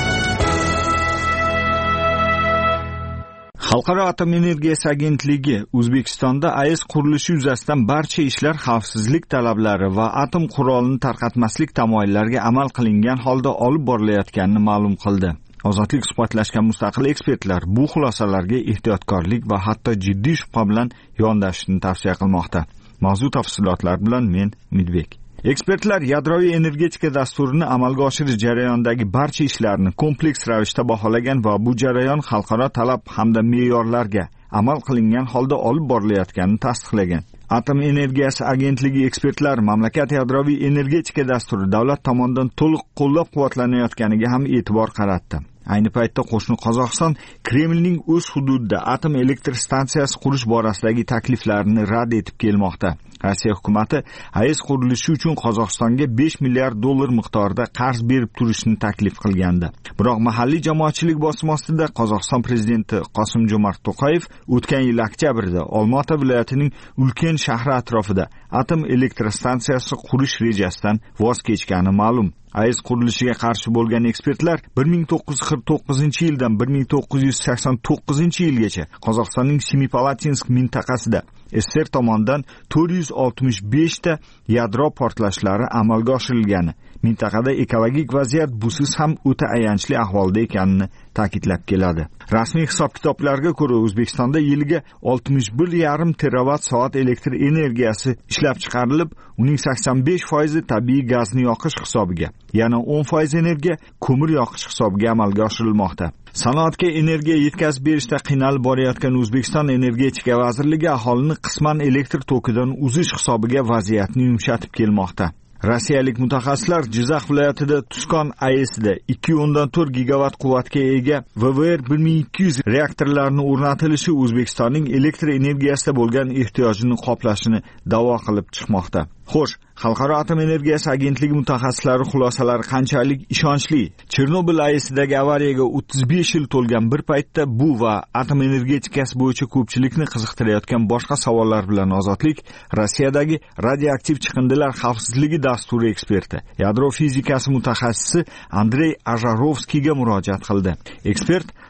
Xalqaro atom energiyasi agentligi O'zbekistonda AES qurilishi yuzasidan barcha ishlar xavfsizlik talablari va atom qurolini tarqatmaslik tamoyillariga amal qilingan holda olib borilayotganini ma'lum qildi. Ozodlik suhbatlashgan mustaqil ekspertlar bu xulosalarga ehtiyotkorlik va hatto jiddiy shubha bilan yondashishni tavsiya qilmoqda. Mavzu tafsilotlari bilan men Umidbek. Ekspertlar yadroviy energetika dasturini amalga oshirish jarayonidagi barcha ishlarni kompleks ravishda baholagan va bu jarayon xalqaro talab hamda me'yorlarga amal qilingan holda olib borilayotganini tasdiqlagan. Atom energiyasi agentligi ekspertlar mamlakat yadroviy energetika dasturi davlat tomonidan to'liq qo'llab-quvvatlanayotganiga ham e'tibor qaratdi. Ayni paytda qo'shni Qozog'iston Kremlning o'z hududida atom elektr stansiyasi qurish borasidagi takliflarini rad etib kelmoqda. Rossiya hukumati AES qurilishi uchun Qozog'istonga 5 milliard dollar miqdorida qarz berib turishni taklif qilgandi. Biroq mahalliy jamoatchilik bosimi ostida Qozog'iston prezidenti Qosim-Jomart To'qayev o'tgan yil oktyabrda Olmaota viloyatining Ulkan shahri atrofida atom elektr stansiyasi qurish rejasidan voz kechgani ma'lum. AES qurilishiga qarshi bo'lgan ekspertlar 1949-yildan 1989-yilgacha Qozog'istonning Semipalatinsk mintaqasida SSR tomonidan 465 ta yadro portlashlari amalga oshirilgani, mintaqada ekologik vaziyat busiz ham o'ta ayanchli ahvolda ekanini ta'kidlab keladi. Rasmiy hisob-kitoblarga ko'ra O'zbekistonda yiliga 61,5 teravat soat elektr energiyasi ishlab chiqarilib, uning 85% tabiiy gazni yoqish hisobiga, yana 10% energiya ko'mir yoqish hisobiga amalga oshirilmoqda. Sanoatga energiya yetkazib berishda qiynalib borayotgan O'zbekiston Energetika vazirligi aholini qisman elektr tokidan uzish hisobiga vaziyatni yumshatib kelmoqda. Rossiyalik mutaxassislar Jizzax viloyatida Tuskon AESida 2.4 gigavat quvvatga ega VVR 1200 reaktorlarini o'rnatilishi O'zbekistonning elektr energiyasida bo'lgan ehtiyojini qoplashini da'vo qilib chiqmoqda. Xo'sh, Xalqaro atom energiyasi agentligi mutaxassislari xulosalari qanchalik ishonchli? Chernobil AESidagi avariyaga 35 yil to'lgan bir paytda bu va atom energetikasi bo'yicha ko'pchilikni qiziqtirayotgan boshqa savollar bilan Ozodlik Rossiyadagi radioaktiv chiqindilar xavfsizligi dasturi eksperti, yadro fizikasi mutaxassisi Andrey Ajarovskiyga murojaat qildi. Ekspert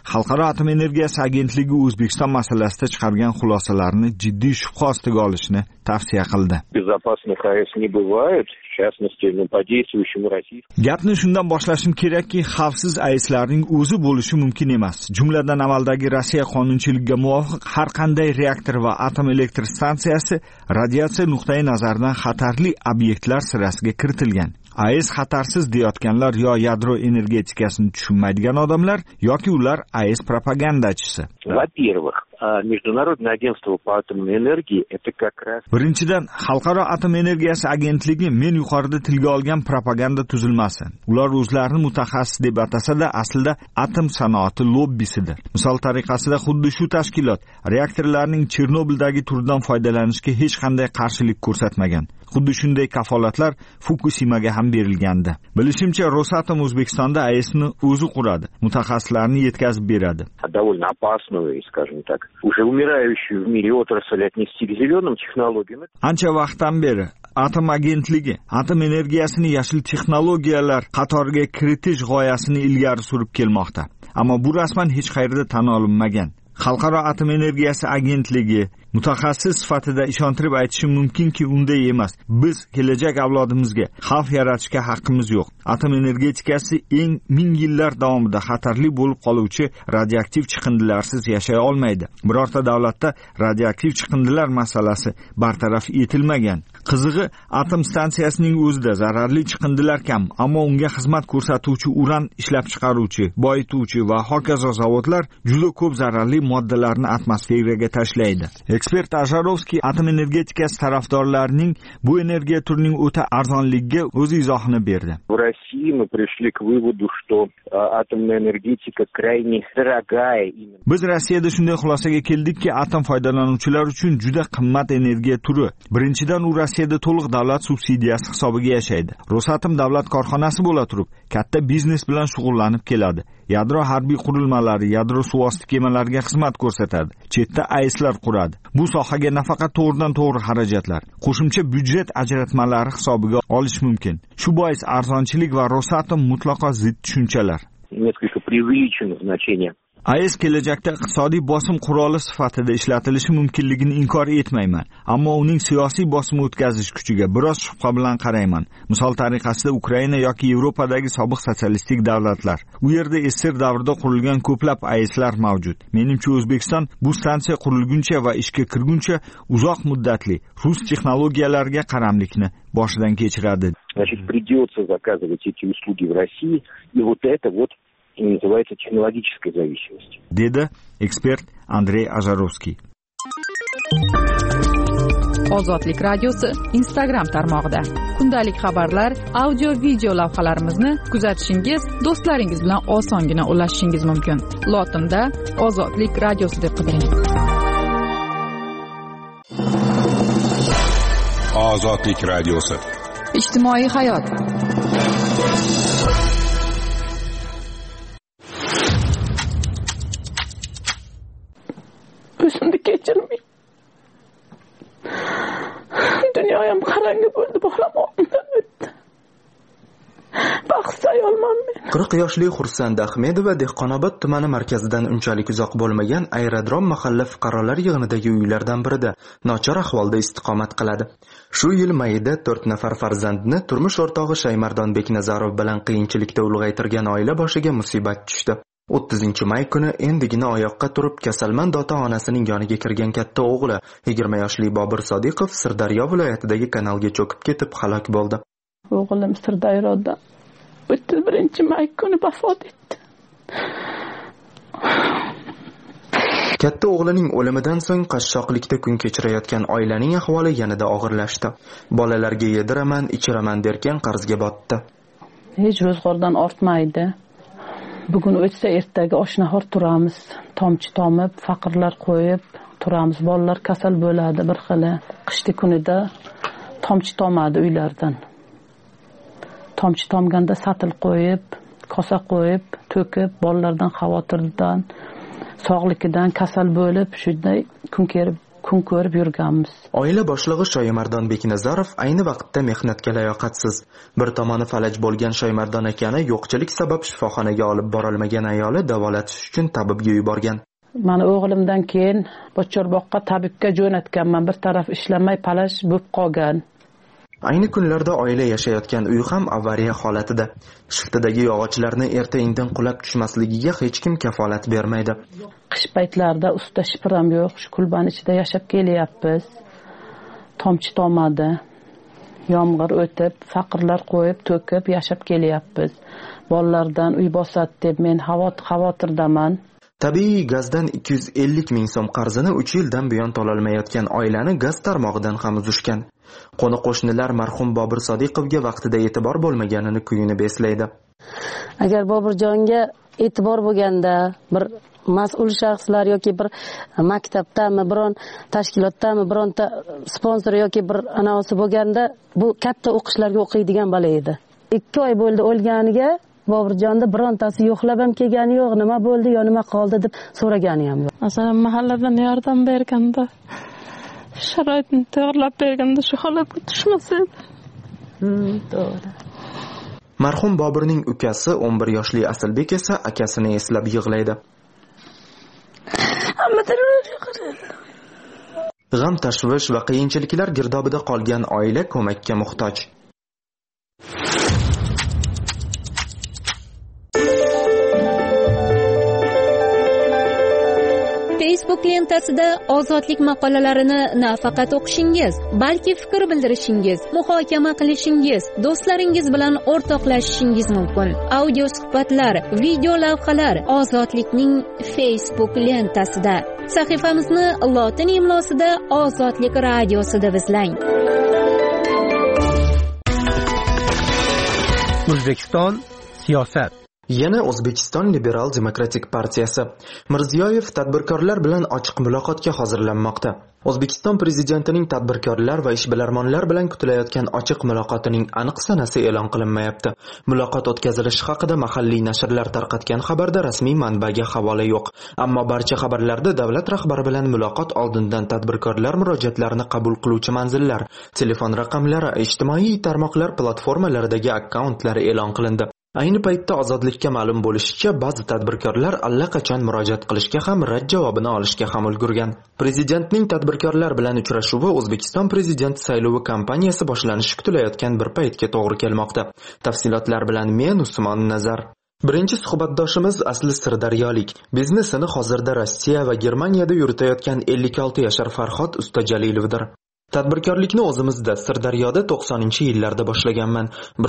Xalqaro atom energiyasi agentligi O'zbekiston masalasida chiqargan xulosalarni jiddiy shubha ostiga olishni tavsiya qildi. Безопасных АЭС не бывает, в частности, по действующему российскому. Gapni shundan boshlashim kerakki, xavfsiz AESlarning o'zi bo'lishi mumkin emas. Jumladan amaldagi Rossiya qonunchiligiga muvofiq har qanday reaktor va atom elektr stansiyasi radiatsiya nuqtai nazaridan xatarli obyektlar sirasiga kiritilgan. AES xatarsiz deyotganlar yo yadro energetikasini tushunmaydigan odamlar yoki ular AES propagandachisi. Во-первых, Международное агентство по атомной энергии это как раз. Birinchidan, Xalqaro atom energiyasi agentligi men yuqorida tilga olgan propaganda tuzilmasi. Ular o'zlarini mutaxassis deb atasa-da, aslida atom sanoati lobbisidir. Misol tariqasida xuddi shu tashkilot reaktorlarning Chernobildagi turidan foydalanishga hech qanday qarshilik ko'rsatmagan. Xuddi shunday kafolatlar Fukushimaga ham berilgandi. Bilishimcha, Rosatom O'zbekistonda AESni o'zi quradi, mutaxassislarni yetkazib beradi. Довольно опасную, скажем так, уже умирающую в мире отрасль отнести к зеленым технологиям. Ancha vaqtdan beri atom agentligi atom energiyasini yashil texnologiyalar qatoriga kiritish g'oyasini ilgari surib kelmoqda. Ammo bu rasman hech qayerda tan olinmagan. Xalqaro atom energiyasi agentligi mutaxassis sifatida ishontirib aytishim mumkinki, unday emas. Biz kelajak avlodimizga xavf yaratishga haqqimiz yo'q. Atom energetikasi eng ming yillar davomida xatarli bo'lib qoluvchi radioaktiv chiqindilarsiz yashay olmaydi. Birorta davlatda radioaktiv chiqindilar masalasi bartaraf etilmagan. Qizig'i, atom stansiyasining o'zida zararli chiqindilar kam, ammo unga xizmat ko'rsatuvchi uran ishlab chiqaruvchi, boyituvchi va hokazo zavodlar juda ko'p zararli moddalarni atmosferaga tashlaydi. Ekspert Ajarovskiy atom energetikasi tarafdorlarining bu energiya turining o'ta arzonligiga o'z izohini berdi. В России мы пришли к выводу, что атомная энергетика крайне дорогая. Biz Rossiyada shunday xulosaga keldikki, atom foydalanuvchilari uchun juda qimmat energiya turi. Birinchidan, u Rossiyada to'liq davlat subsidiyasi hisobiga yashaydi. Rosatom davlat korxonasi bo'la turib, katta biznes bilan shug'ullanib keladi. Yadro harbiy qurilmalari, yadro suvosti kemalariga xizmat ko'rsatadi. Chetda AESlar quradi. Bu sohaga nafaqat to'g'ridan-to'g'ri xarajatlar, qo'shimcha byudjet ajratmalari hisobiga olish mumkin. Shu bois arzonchilik va Rosatom mutlaqo zid tushunchalar. Несколько преувеличено значение. AES kelajakda iqtisodiy bosim quroli sifatida ishlatilishi mumkinligini inkor etmayman, ammo uning siyosiy bosim o'tkazish kuchiga biroz shubha bilan qarayman. Misol tariqasida Ukraina yoki Yevropadagi sobiq sotsialistik davlatlar. U yerda SSR davrida qurilgan ko'plab AESlar mavjud. Menimcha O'zbekiston bu stansiya qurilguncha va ishga kirguncha uzoq muddatli rus texnologiyalariga qaramlikni boshidan kechiradi. Значит, придется заказывать эти услуги в России, и вот это вот и называется технологической зависимостью. Dedi ekspert Andrey Ajarovskiy. Ozodlik radiosi Instagram tarmog'ida kundalik xabarlar, audio, video lavhalarimizni kuzatishingiz, do'stlaringiz bilan osongina ulashishingiz mumkin. Lotinda Ozodlik radiosi deb qidiring. Ozodlik radiosi. Ijtimoiy hayot. O'zimni kechirmay. Dunyoyam qarangi bo'ldi, bolam oldimdan o'tdi. Baxtsiz ayolman men. 40 yoshli Xursand Ahmedova Dehqonobod tumani markazidan unchalik uzoq bo'lmagan Aerodrom mahalla fuqarolar yig'inidagi uylardan birida nochor ahvolda istiqomat qiladi. Shu yil mayida 4 nafar farzandni turmush o'rtog'i Shaymardon Beknazarov bilan qiyinchilikda ulg'aytirgan oila boshiga musibat tushdi. 30-may kuni endigina oyoqqa turib kasalmand ota-onasining yoniga kirgan katta o'g'li 20 yoshli Bobur Sodiqov Sirdaryo viloyatidagi kanalga cho'kib ketib halok bo'ldi. O'g'lim Sirdaryoda 31-may kuni vafot etdi. Katta o'g'lining o'limidan so'ng qashshoqlikda kun kechirayotgan oilaning ahvoli yanada og'irlashdi. Bolalarga yediraman, ichiraman derkan qarzga botdi. Hech ro'zg'ordan ortmaydi. Bugun o'tsa ertaga osh-nahor turamiz, tomchi tomib, faqirlar qo'yib turamiz. Bolalar kasal bo'ladi bir xili. Qishli kunida tomchi tomadi uylardan. Tomchi tomganda satil qo'yib, kosa qo'yib, to'kib, bolalardan xavotirdan, sog'ligidan kasal bo'lib, shunday kun kerib kun ko'rib yurganmiz. Oila boshlig'i Shoimardon Beknazarov ayni vaqtda mehnatga layoqatsiz. Bir tomoni falaj bo'lgan Shoimardon akani yo'qchilik sabab shifoxonaga olib borilmagan ayoli davolatish uchun tabibga yuborgan. Mana o'g'limdan keyin Bochorboqqa tabibga jo'natganman. Bir taraf ishlamay falaj bo'lib qolgan. Ayni kunlarda oila yashayotgan uy ham avariya holatida. Shiftidagi yog'ochlarni erta-indin qulab tushmasligiga hech kim kafolat bermaydi. Qish paytlarida usta shipram yo'q, shu kulban ichida yashab kelyapmiz. Tomchi tomadi. Yomg'ir o'tib, faqirlar qo'yib, to'kib yashab kelyapmiz. Bolalardan uy bosadi deb men xavotirdaman. Tabiiy gazdan 250 ming so'm qarzini 3 yildan buyon to'lolmayotgan oilani gaz tarmog'idan ham uzishgan. Qo'ni-qo'shnilar marhum Bobur Sodiqovga vaqtida e'tibor bo'lmaganini kuyunib eslaydi. Agar Boburjonga e'tibor bo'lganda, bir mas'ul shaxslar yoki bir maktabdami, biron tashkilotdami, bironta sponsor yoki bir anavsi bo'lganda, bu katta o'qishlarga o'qiydigan bola edi. 2 oy bo'ldi o'lganiga, Boburjonni birontasi yo'qlab ham kelgani yo'q, nima bo'ldi yo nima qoldi deb so'ragani ham yo'q. Masalan, mahalladan yordam berganda, sharoitni tayyorlab berganda shu holatga tushmasaydi. To'g'ri. Marhum Boburning ukasi 11 yoshli Asilbek esa akasini eslab yig'laydi. G'am, tashvish va qiyinchiliklar girdobida qolgan oila ko'makka muhtoj. Facebook lentasida ozodlik maqolalarini nafaqat o'qishingiz, balki fikr bildirishingiz, muhokama qilishingiz, do'stlaringiz bilan o'rtoqlashishingiz mumkin. Audio suhbatlar, video lavhalar Ozodlikning Facebook lentasida. Sahifamizni lotin imlosida Ozodlik radiosida izlang. O'zbekiston siyosat. Yana O'zbekiston Liberal Demokratik partiyasi. Mirziyoyev tadbirkorlar bilan ochiq muloqotga hozirlanmoqda. O'zbekiston prezidentining tadbirkorlar va ishbilarmonlar bilan kutilayotgan ochiq muloqotining aniq sanasi e'lon qilinmayapti. Muloqot o'tkazilishi haqida mahalliy nashrlar tarqatgan xabarda rasmiy manbaga havola yo'q. Ammo barcha xabarlarda davlat rahbari bilan muloqot oldindan tadbirkorlar murojaatlarini qabul qiluvchi manzillar, telefon raqamlari, ijtimoiy tarmoqlar platformalaridagi akkauntlar e'lon qilindi. Ayni paytda Ozodlikka ma'lum bo'lishicha, ba'zi tadbirkorlar allaqachon murojaat qilishga ham rad javobini olishga ham ulgurgan. Prezidentning tadbirkorlar bilan uchrashuvi O'zbekiston prezidenti saylovi kampaniyasi boshlanishi kutilayotgan bir paytga to'g'ri kelmoqda. Tafsilotlar bilan men Usmon Nazar. Birinchi suhbatdoshimiz asli sirdaryolik. Biznesini hozirda Rossiya va Germaniyada yuritayotgan 56 yashar Farhod Ustajalilevdir. Tadbirkorlikni o'zimizda Sirdaryoda 90-yillarda boshlaganman.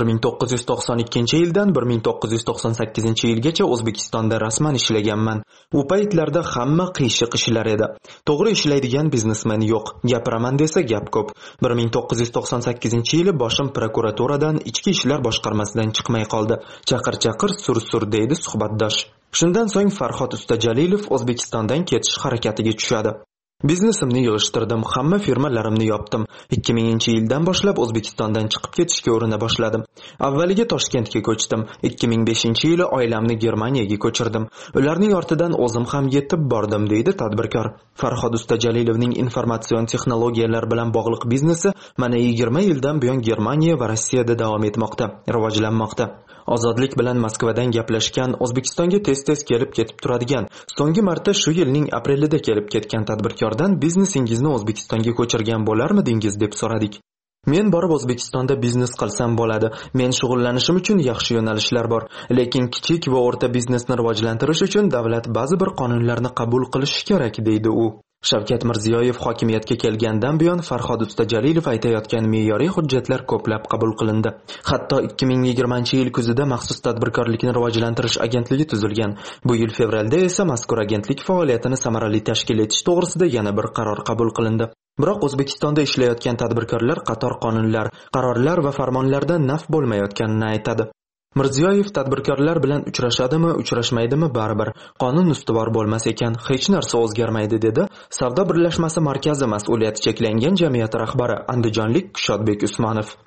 1992-yildan 1998-yilgacha O'zbekistonda rasman ishlaganman. U paytlarda hamma qiyshiq ishlar edi. To'g'ri ishlaydigan biznesmen yo'q. Gapiraman desa gap ko'p. 1998-yili boshim prokuraturadan ichki ishlar boshqarmasidan chiqmay qoldi. Chaqir-chaqir sur-sur deydi suhbatdosh. Shundan so'ng Farhod Ustajalilov O'zbekistondan ketish harakatiga tushadi. Biznesimni yig'ishtirdim, hamma firmalarimni yopdim. 2000-yildan boshlab O'zbekistondan chiqib ketishga urina boshladim. Avvaliga Toshkentga ko'chdim. 2005-yili oilamni Germaniyaga ko'chirdim. Ularning ortidan o'zim ham yetib bordim, deydi tadbirkor. Farhod Ustajalilovning informatsion texnologiyalar bilan bog'liq biznesi mana 20 yildan buyon Germaniya va Rossiyada davom etmoqda, rivojlanmoqda. Ozodlik bilan Moskvadan gaplashgan, O'zbekistonga tez-tez kelib ketib turadigan, so'nggi marta shu yilning aprelida kelib ketgan tadbirkordan biznesingizni O'zbekistonga ko'chirgan bo'larmidingiz deb so'radik. Men borib O'zbekistonda biznes qilsam bo'ladi. Men shug'ullanishim uchun yaxshi yo'nalishlar bor, lekin kichik va o'rta biznesni rivojlantirish uchun davlat ba'zi bir qonunlarni qabul qilishi kerak, deydi u. Shavkat Mirziyoyev hokimiyatga kelgandan buyon Farhod Ustajalilov aytayotgan me'yoriy hujjatlar ko'plab qabul qilindi. Hatto 2020-yil kuzida maxsus tadbirkorlikni rivojlantirish agentligi tuzilgan. Bu yil fevralda esa mazkur agentlik faoliyatini samarali tashkil etish to'g'risida yana bir qaror qabul qilindi. Biroq O'zbekistonda ishlayotgan tadbirkorlar qator qonunlar, qarorlar va farmonlardan naf bo'lmayotganini aytadi. Mirziyoyev tadbirkorlar bilan uchrashadimi, uchrashmaydimi baribir. Qonun ustuvor bo'lmas ekan, hech narsa o'zgarmaydi, dedi Savdo birlashmasi markazi mas'uliyati cheklangan jamiyati rahbari andijonlik Kushodbek Usmonov.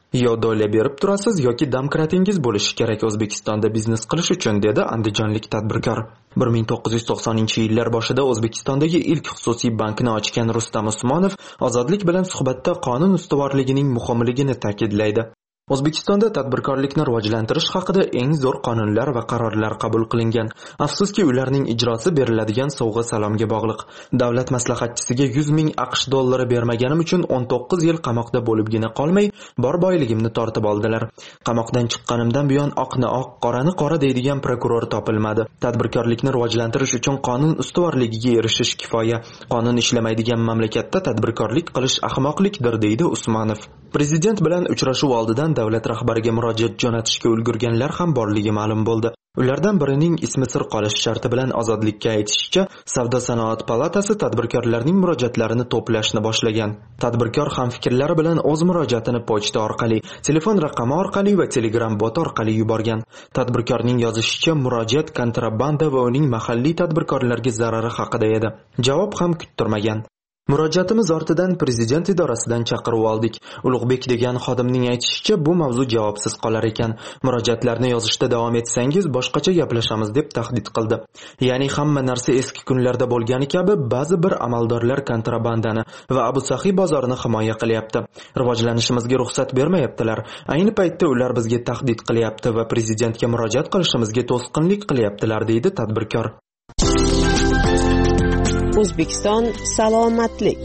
Yo do'la berib turasiz yoki domkratingiz bo'lishi kerak O'zbekistonda biznes qilish uchun, dedi andijonlik tadbirkor. 1990-yillar boshida O'zbekistondagi ilk xususiy bankni ochgan Rustam Usmonov ozodlik bilan suhbatda qonun ustuvorligining muhimligini ta'kidlaydi. O'zbekistonda tadbirkorlikni rivojlantirish haqida eng zo'r qonunlar va qarorlar qabul qilingan. Afsuski, ularning ijrosi beriladigan sovg'a salomga bog'liq. Davlat maslahatchisiga 100 ming AQSh dollari bermaganim uchun 19 yil qamoqda bo'libgina qolmay, bor boyligimni tortib oldilar. Qamoqdan chiqqanimdan buyon oqni oq, qorani qora deydigan prokuror topilmadi. Tadbirkorlikni rivojlantirish uchun qonun ustuvorligiga erishish kifoya. Qonun ishlamaydigan mamlakatda tadbirkorlik qilish ahmoqlikdir, deydi Usmonov. Prezident bilan uchrashuv oldidan davlat rahbariga murojaat jo'natishga ulgurganlar ham borligi ma'lum bo'ldi. Ulardan birining ismi sir qolishi sharti bilan Ozodlikka aytishicha, Savdo-sanoat palatasi tadbirkorlarning murojaatlarini to'plashni boshlagan. Tadbirkor hamfikrlari bilan o'z murojaatini pochta orqali, telefon raqami orqali va Telegram bot orqali yuborgan. Tadbirkorning yozishicha, murojaat kontrabanda va uning mahalliy tadbirkorlarga zarari haqida edi. Javob ham kuttirmagan. Murojaatimiz ortidan prezident idorasidan chaqiruv oldik. Ulug'bek degan xodimning aytishicha, bu mavzu javobsiz qolar ekan. Murojaatlarni yozishda davom etsangiz boshqacha gaplashamiz deb tahdid qildi. Ya'ni hamma narsa eski kunlarda bo'lgani kabi ba'zi bir amaldorlar kontrabandani va Abu Sahiy bozorini himoya qilyapti. Rivojlanishimizga ruxsat bermayaptilar. Ayni paytda ular bizga tahdid qilyapti va prezidentga murojaat qilishimizga to'sqinlik qilyaptilar, deydi tadbirkor. O'zbekiston salomatlik.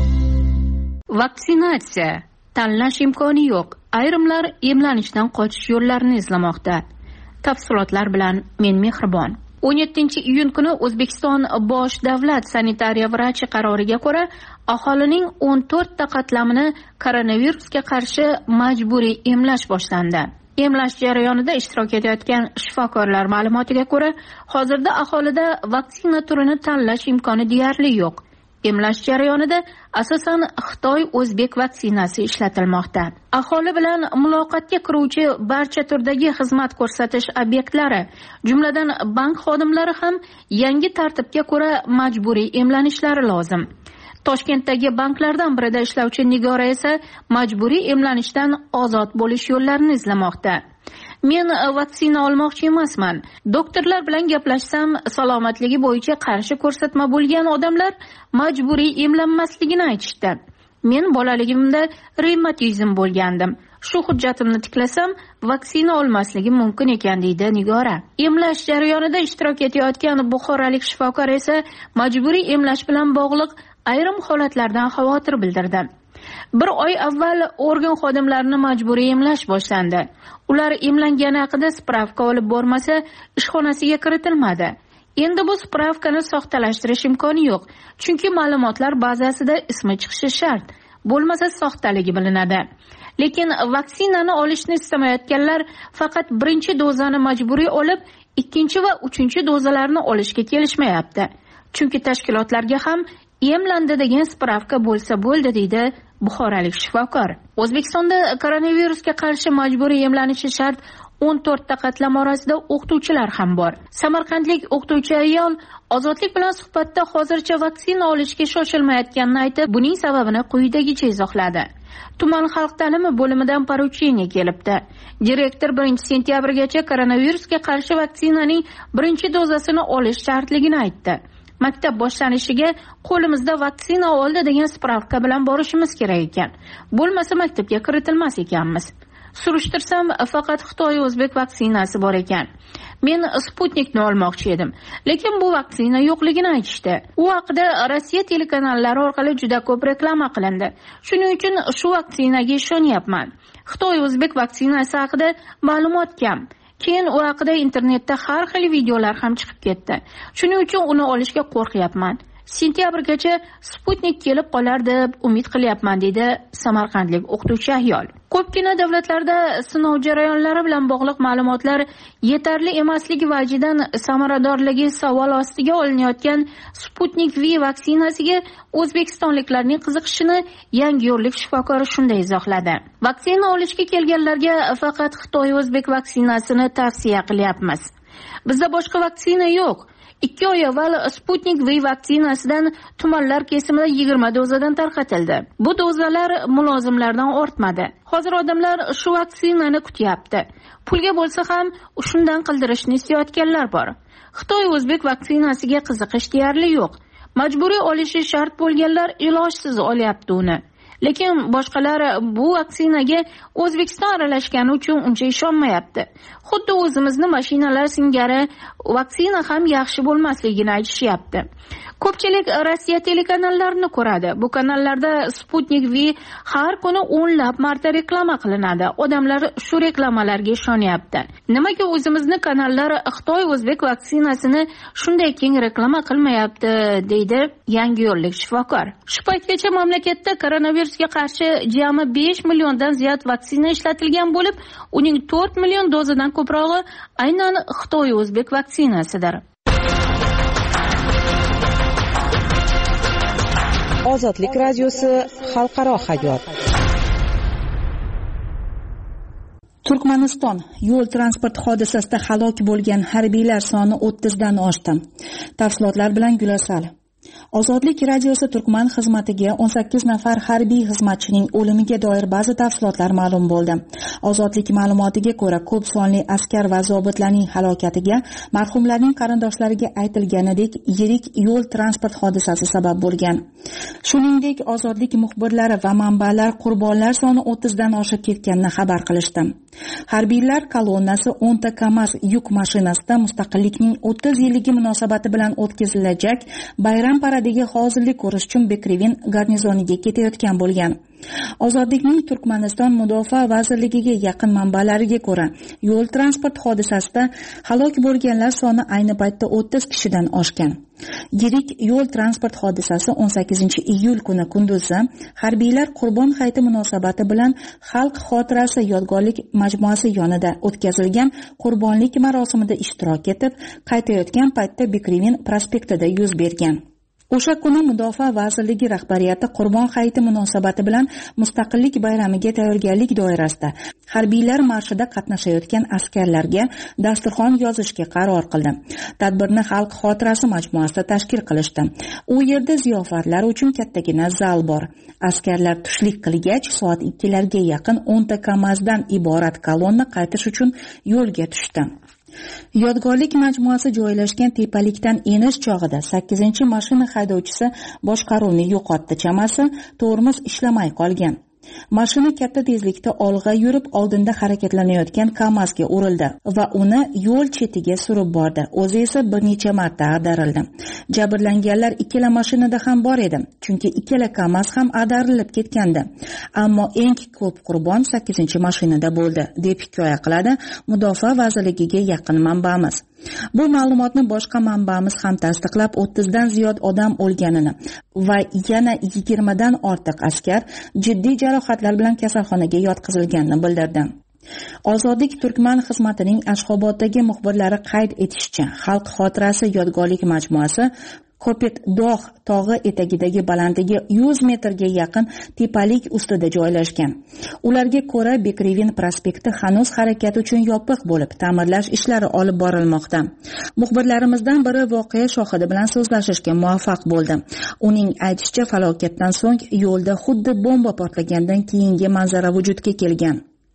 Vaksinatsiya. Tanlash imkoni yo'q. Ayrimlar emlanishdan qochish yo'llarini izlamoqda. Tafsilotlar bilan men Mehribon. 17-iyun kuni O'zbekiston bosh davlat sanitariya vrachi qaroriga ko'ra, aholining 14 ta qatlamini koronavirusga qarshi majburiy emlash boshlandi. Emlash jarayonida ishtirok etayotgan shifokorlar ma'lumotiga ko'ra, hozirda aholida vaksina turini tanlash imkoni deyarli yo'q. Emlash jarayonida asosan Xitoy-O'zbek vaksinasi ishlatilmoqda. Aholi bilan muloqotga kiruvchi barcha turdagi xizmat ko'rsatish obyektlari, jumladan bank xodimlari ham yangi tartibga ko'ra majburiy emlanishlari lozim. Toshkentdagi banklardan birida ishlovchi Nigora esa majburiy emlanishdan ozod bo'lish yo'llarini izlamoqda. Men vaksina olmoqchi emasman. Doktorlar bilan gaplashsam, salomatligi bo'yicha qarshi ko'rsatma bo'lgan odamlar majburiy emlanmasligini aytishdi. Men bolaligimda revmatizm bo'lgandim. Shu hujjatimni tiklasam, vaksina olmasligim mumkin ekan, deydi Nigora. Emlash jarayonida ishtirok etayotgan buxorolik shifokor esa majburiy emlash bilan bog'liq ayrim holatlardan xavotir bildirdi. Bir oy avval organ xodimlarini majburiy emlash boshlandi. Ular emlangani haqida spravka olib bormasa, ishxonasiga kiritilmadi. Endi bu spravkani soxtalashtirish imkoni yo'q, chunki ma'lumotlar bazasida ismi chiqishi shart, bo'lmasa soxtaligi bilinadi. Lekin vaksinani olishni istamayotganlar faqat birinchi dozani majburiy olib, ikkinchi va uchinchi dozalarni olishga kelishmayapti. Chunki tashkilotlarga ham emlandi degan spravka bo'lsa bo'ldi, deydi buxorolik shifokor. O'zbekistonda koronavirusga qarshi majburiy emlanishi shart 14 ta qatlam orasida o'qituvchilar ham bor. Samarqandlik o'qituvchi ayol Ozodlik bilan suhbatda hozircha vaksina olishga shoshilmayotganini aytib, buning sababini quyidagicha izohladi. Tuman xalq ta'limi bo'limidan porucheniya kelibdi. Direktor 1-sentyabrgacha koronavirusga qarshi vaksinaning birinchi dozasini olish shartligini aytdi. Maktab boshlanishiga qo'limizda vaksina oldi degan spravka bilan borishimiz kerak ekan. Bo'lmasa maktabga kiritilmas ekanmiz. Surishtirsam, faqat Xitoy-O'zbek vaksinasi bor ekan. Men Sputnikni olmoqchi edim, lekin bu vaksina yo'qligini aytishdi. U haqida Rossiya telekanallari orqali juda ko'p reklama qilindi. Shuning uchun shu vaksinaga ishonyapman. Xitoy-O'zbek vaksinasi haqida ma'lumot kam. Keyin u haqida internetda har xil videolar ham chiqib ketdi. Shuning uchun uni olishga qo'rqyapman. Sentyabrgacha Sputnik kelib qolar deb umid qilyapman, dedi samarqandlik o'qituvchi ayol. Ko'pgina davlatlarda sinov jarayonlari bilan bog'liq ma'lumotlar yetarli emasligi vajidan samaradorligi savol ostiga olinayotgan Sputnik V vaksinasiga o'zbekistonliklarning qiziqishini Yangiyo'llik shifokori shunday izohladi. Vaksina olishga kelganlarga faqat Xitoy-O'zbek vaksinasini tavsiya qilyapmiz. Bizda boshqa vaksina yo'q. 2 oy avval Sputnik V vaksinasidan tumanlar kesimida 20 dozadan tarqatildi. Bu dozalar mulozimlardan ortmadi. Hozir odamlar shu vaksinani kutyapti. Pulga bo'lsa ham shundan qildirishni istayotganlar bor. Xitoy o'zbek vaksinasiga qiziqish deyarli yo'q. Majburiy olishi shart bo'lganlar ilojsiz olyapti uni. Lekin boshqalar bu vaksinaga O'zbekiston aralashgani uchun uncha ishonmayapti. Xuddi o'zimizni mashinalar singari vaksina ham yaxshi bo'lmasligini aytishyapti. Ko'pchilik Rossiya telekanalarini ko'radi. Bu kanallarda Sputnik V har kuni 10 marta reklama qilinadi. Odamlar shu reklamalarga ishonyapti. Nimaga o'zimizni kanallar Xitoy o'zbek vaksinasini shunday keng reklama qilmayapti, deydi Yangiyo'llik shifokor. Shu paytgacha mamlakatda koronavirusga qarshi jami 5 milliondan ziyod vaksina ishlatilgan bo'lib, uning 4 million dozadan ko'prog'i aynan Xitoy o'zbek vaksinasidir. Ozodlik radiosi xalqaro hayot. Turkmaniston yo'l transport hodisasida halok bo'lgan harbiylar soni 30 dan oshdi. Tafsilotlar bilan Gulasal. Ozodlik radiosi Turkman xizmatiga 18 nafar harbiy xizmatchining o'limiga doir ba'zi tafsilotlar ma'lum bo'ldi. Ozodlik ma'lumotiga ko'ra, ko'p sonli askar va zobitlarning halokatiga marhumlarning qarindoshlariga aytilganidek yirik yo'l transport hodisasi sabab bo'lgan. Shuningdek, ozodlik muxbirlari va manbalar qurbonlar soni 30 dan oshib ketganini xabar qilishdi. Harbiylar kolonnasi 10 ta KAMAZ yuk mashinasida Mustaqillikning 30 yilligi munosabati bilan o'tkazilajak bayram paradiga hozirlik ko'rish uchun Bekrivin garnizoniga ketayotgan bo'lgan. Ozodlikning Turkmaniston mudofaa vazirligiga yaqin manbalariga ko'ra, yo'l transport hodisasida halok bo'lganlar soni ayni paytda 30 kishidan oshgan. Yirik yo'l transport hodisasi 18-iyul kuni kunduzi harbiylar Qurbon hayiti munosabati bilan Xalq xotirasi yodgorlik majmuasi yonida o'tkazilgan qurbonlik marosimida ishtirok etib, qaytayotgan paytda Bekrivin prospektida yuz bergan. O'sha kuni Mudofaa vazirligi rahbariyati Qurbon hayiti munosabati bilan Mustaqillik bayramiga tayyorgarlik doirasida harbiylar marshida qatnashayotgan askarlarga dasturxon yozishga qaror qildi. Tadbirni Xalq xotirasi majmuasida tashkil qilishdi. U yerda ziyofatlar uchun kattagina zal bor. Askarlar tushlik qilgach, soat 2larga yaqin 10 ta KAMAZdan iborat kolonna qaytish uchun yo'lga tushdi. Yodgorlik majmuasi joylashgan tepalikdan enish chog'ida 8-mashina haydovchisi boshqaruvni yo'qotdi. Chamasi tormoz ishlamay qolgan. Mashina katta tezlikda olg'a yurib, oldinda harakatlanayotgan KAMAZga urildi va uni yo'l chetiga surib bordi. O'zi esa bir necha marta ag'darildi. Jabrlanganlar ikkala mashinada ham bor edi, chunki ikkala KAMAZ ham ag'darilib ketgandi. Ammo eng ko'p qurbon 8-mashinada bo'ldi, deb hikoya qiladi Mudofaa vazirligiga yaqin manbamiz. Bu ma'lumotni boshqa manbamiz ham tasdiqlab, 30 dan ziyod odam o'lganini va yana 20 dan ortiq askar jiddiy jarohatlar bilan kasalxonaga yotqizilganini bildirdi. Ozodlik Turkman xizmatining Ashxoboddagi muxbirlari qayd etishicha, Xalq xotirasi yodgorlik majmuasi Kopet dog' tog'i etagidagi balandligi 100 metrga yaqin tepalik ustida joylashgan. Ularga ko'ra, Bekrivin prospekti hanuz harakat uchun yopiq bo'lib, ta'mirlash ishlari olib borilmoqda. Muxbirlarimizdan biri voqea shohidi bilan so'zlashishga muvaffaq bo'ldi. Uning aytishicha, falokatdan so'ng yo'lda xuddi bomba portlagandan keyingi manzara vujudga kelgan.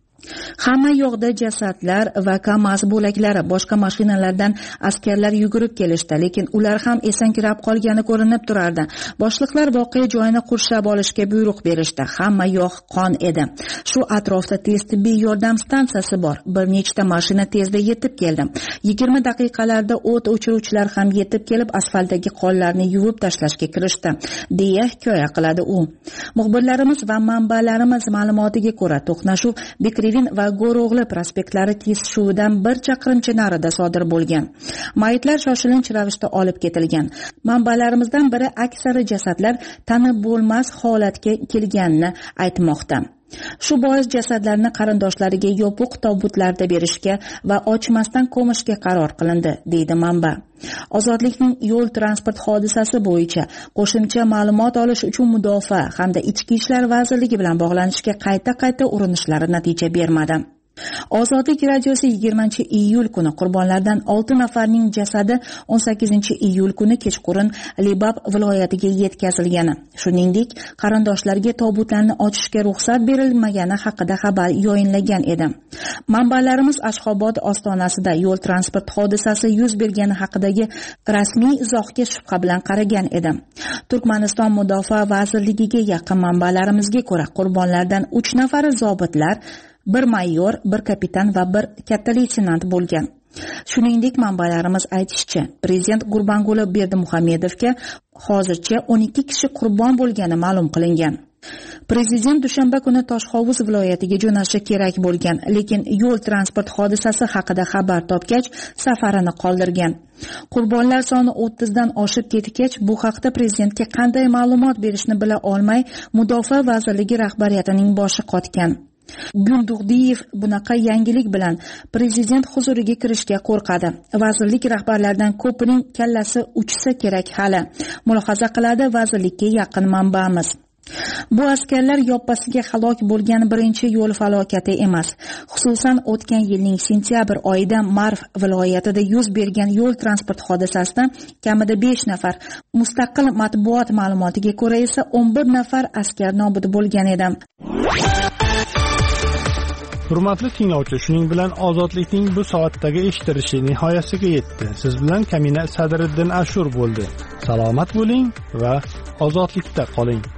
Hamma yoqda jasadlar va KAMAZ bo'laklari, boshqa mashinalardan askarlar yugurib kelishdi, lekin ular ham esankirab qolgani ko'rinib turardi. Boshliqlar voqea joyini qurshab olishga buyruq berishdi. Hamma yoq qon edi. Shu atrofda tez tibbiy yordam stansiyasi bor. Bir nechta mashina tezda yetib keldi. 20 daqiqalarda o't o'chiruvchilar ham yetib kelib, asfaltdagi qonlarni yuvib tashlashga kirishdi, deya hikoya qiladi u. Muxbirlarimiz va manbalarimiz ma'lumotiga ko'ra, to'qnashuv Bekrivin va Go'ro'g'li prospektlari kesishuvidan 1 chaqirimcha narida sodir bo'lgan. Mayitlar shoshilinch ravishda olib ketilgan. Manbalarimizdan biri aksari jasadlar tanib bo'lmas holatga kelganini aytmoqda. Shu bois jasadlarni qarindoshlariga yopiq tobutlarda berishga va ochmasdan ko'mishga qaror qilindi, deydi manba. Ozodlikning yo'l transport hodisasi bo'yicha qo'shimcha ma'lumot olish uchun Mudofaa hamda Ichki ishlar vazirligi bilan bog'lanishga qayta-qayta urinishlari natija bermadi. Ozodlik radiosi 20-iyul kuni qurbonlardan 6 nafarning jasadi 18-iyul kuni kechqurun Libab viloyatiga yetkazilgani, shuningdek qarindoshlarga tobutlarni ochishga ruxsat berilmagani haqida xabar yoyinlagan edi. Manbalarimiz Ashxobod ostonasida yo'l transport hodisasi yuz bergani haqidagi rasmiy izohga shubha bilan qaragan edi. Turkmaniston Mudofaa vazirligiga yaqin manbalarimizga ko'ra, qurbonlardan 3 nafari zobitlar, 1 mayor, 1 kapitan va 1 katta leytenant bo'lgan. Shuningdek, manbalarimiz aytishicha, prezident Gurbanguli Berdimuhamedovga hozircha 12 kishi qurbon bo'lgani ma'lum qilingan. Prezident dushanba kuni Toshhovuz viloyatiga jo'nashi kerak bo'lgan, lekin yo'l transport hodisasi haqida xabar topgach, safarini qoldirgan. Qurbonlar soni 30 dan oshib ketgach, bu haqda prezidentga qanday ma'lumot berishni bila olmay, Mudofaa vazirligi rahbariyatining boshi qotgan. Gundug'diyev bunaqa yangilik bilan prezident huzuriga kirishga qo'rqadi. Vazirlik rahbarlaridan ko'pining kallasi uchsa kerak hali, mulohaza qiladi vazirlikka yaqin manbamiz. Bu askarlar yoppasiga halok bo'lgan birinchi yo'l falokati emas. Xususan, o'tgan yilning sentyabr oyida Marv viloyatida yuz bergan yo'l transport hodisasida kamida 5 nafar, mustaqil matbuot ma'lumotiga ko'ra esa 11 nafar askar nobud bo'lgan edi. Hurmatli tinglovchi, shuning bilan ozodlikning bu soatdagi eshitilishi nihoyasiga yetdi. Siz bilan Kamina Sadriddin Ashur bo'ldi. Salomat bo'ling va ozodlikda qoling.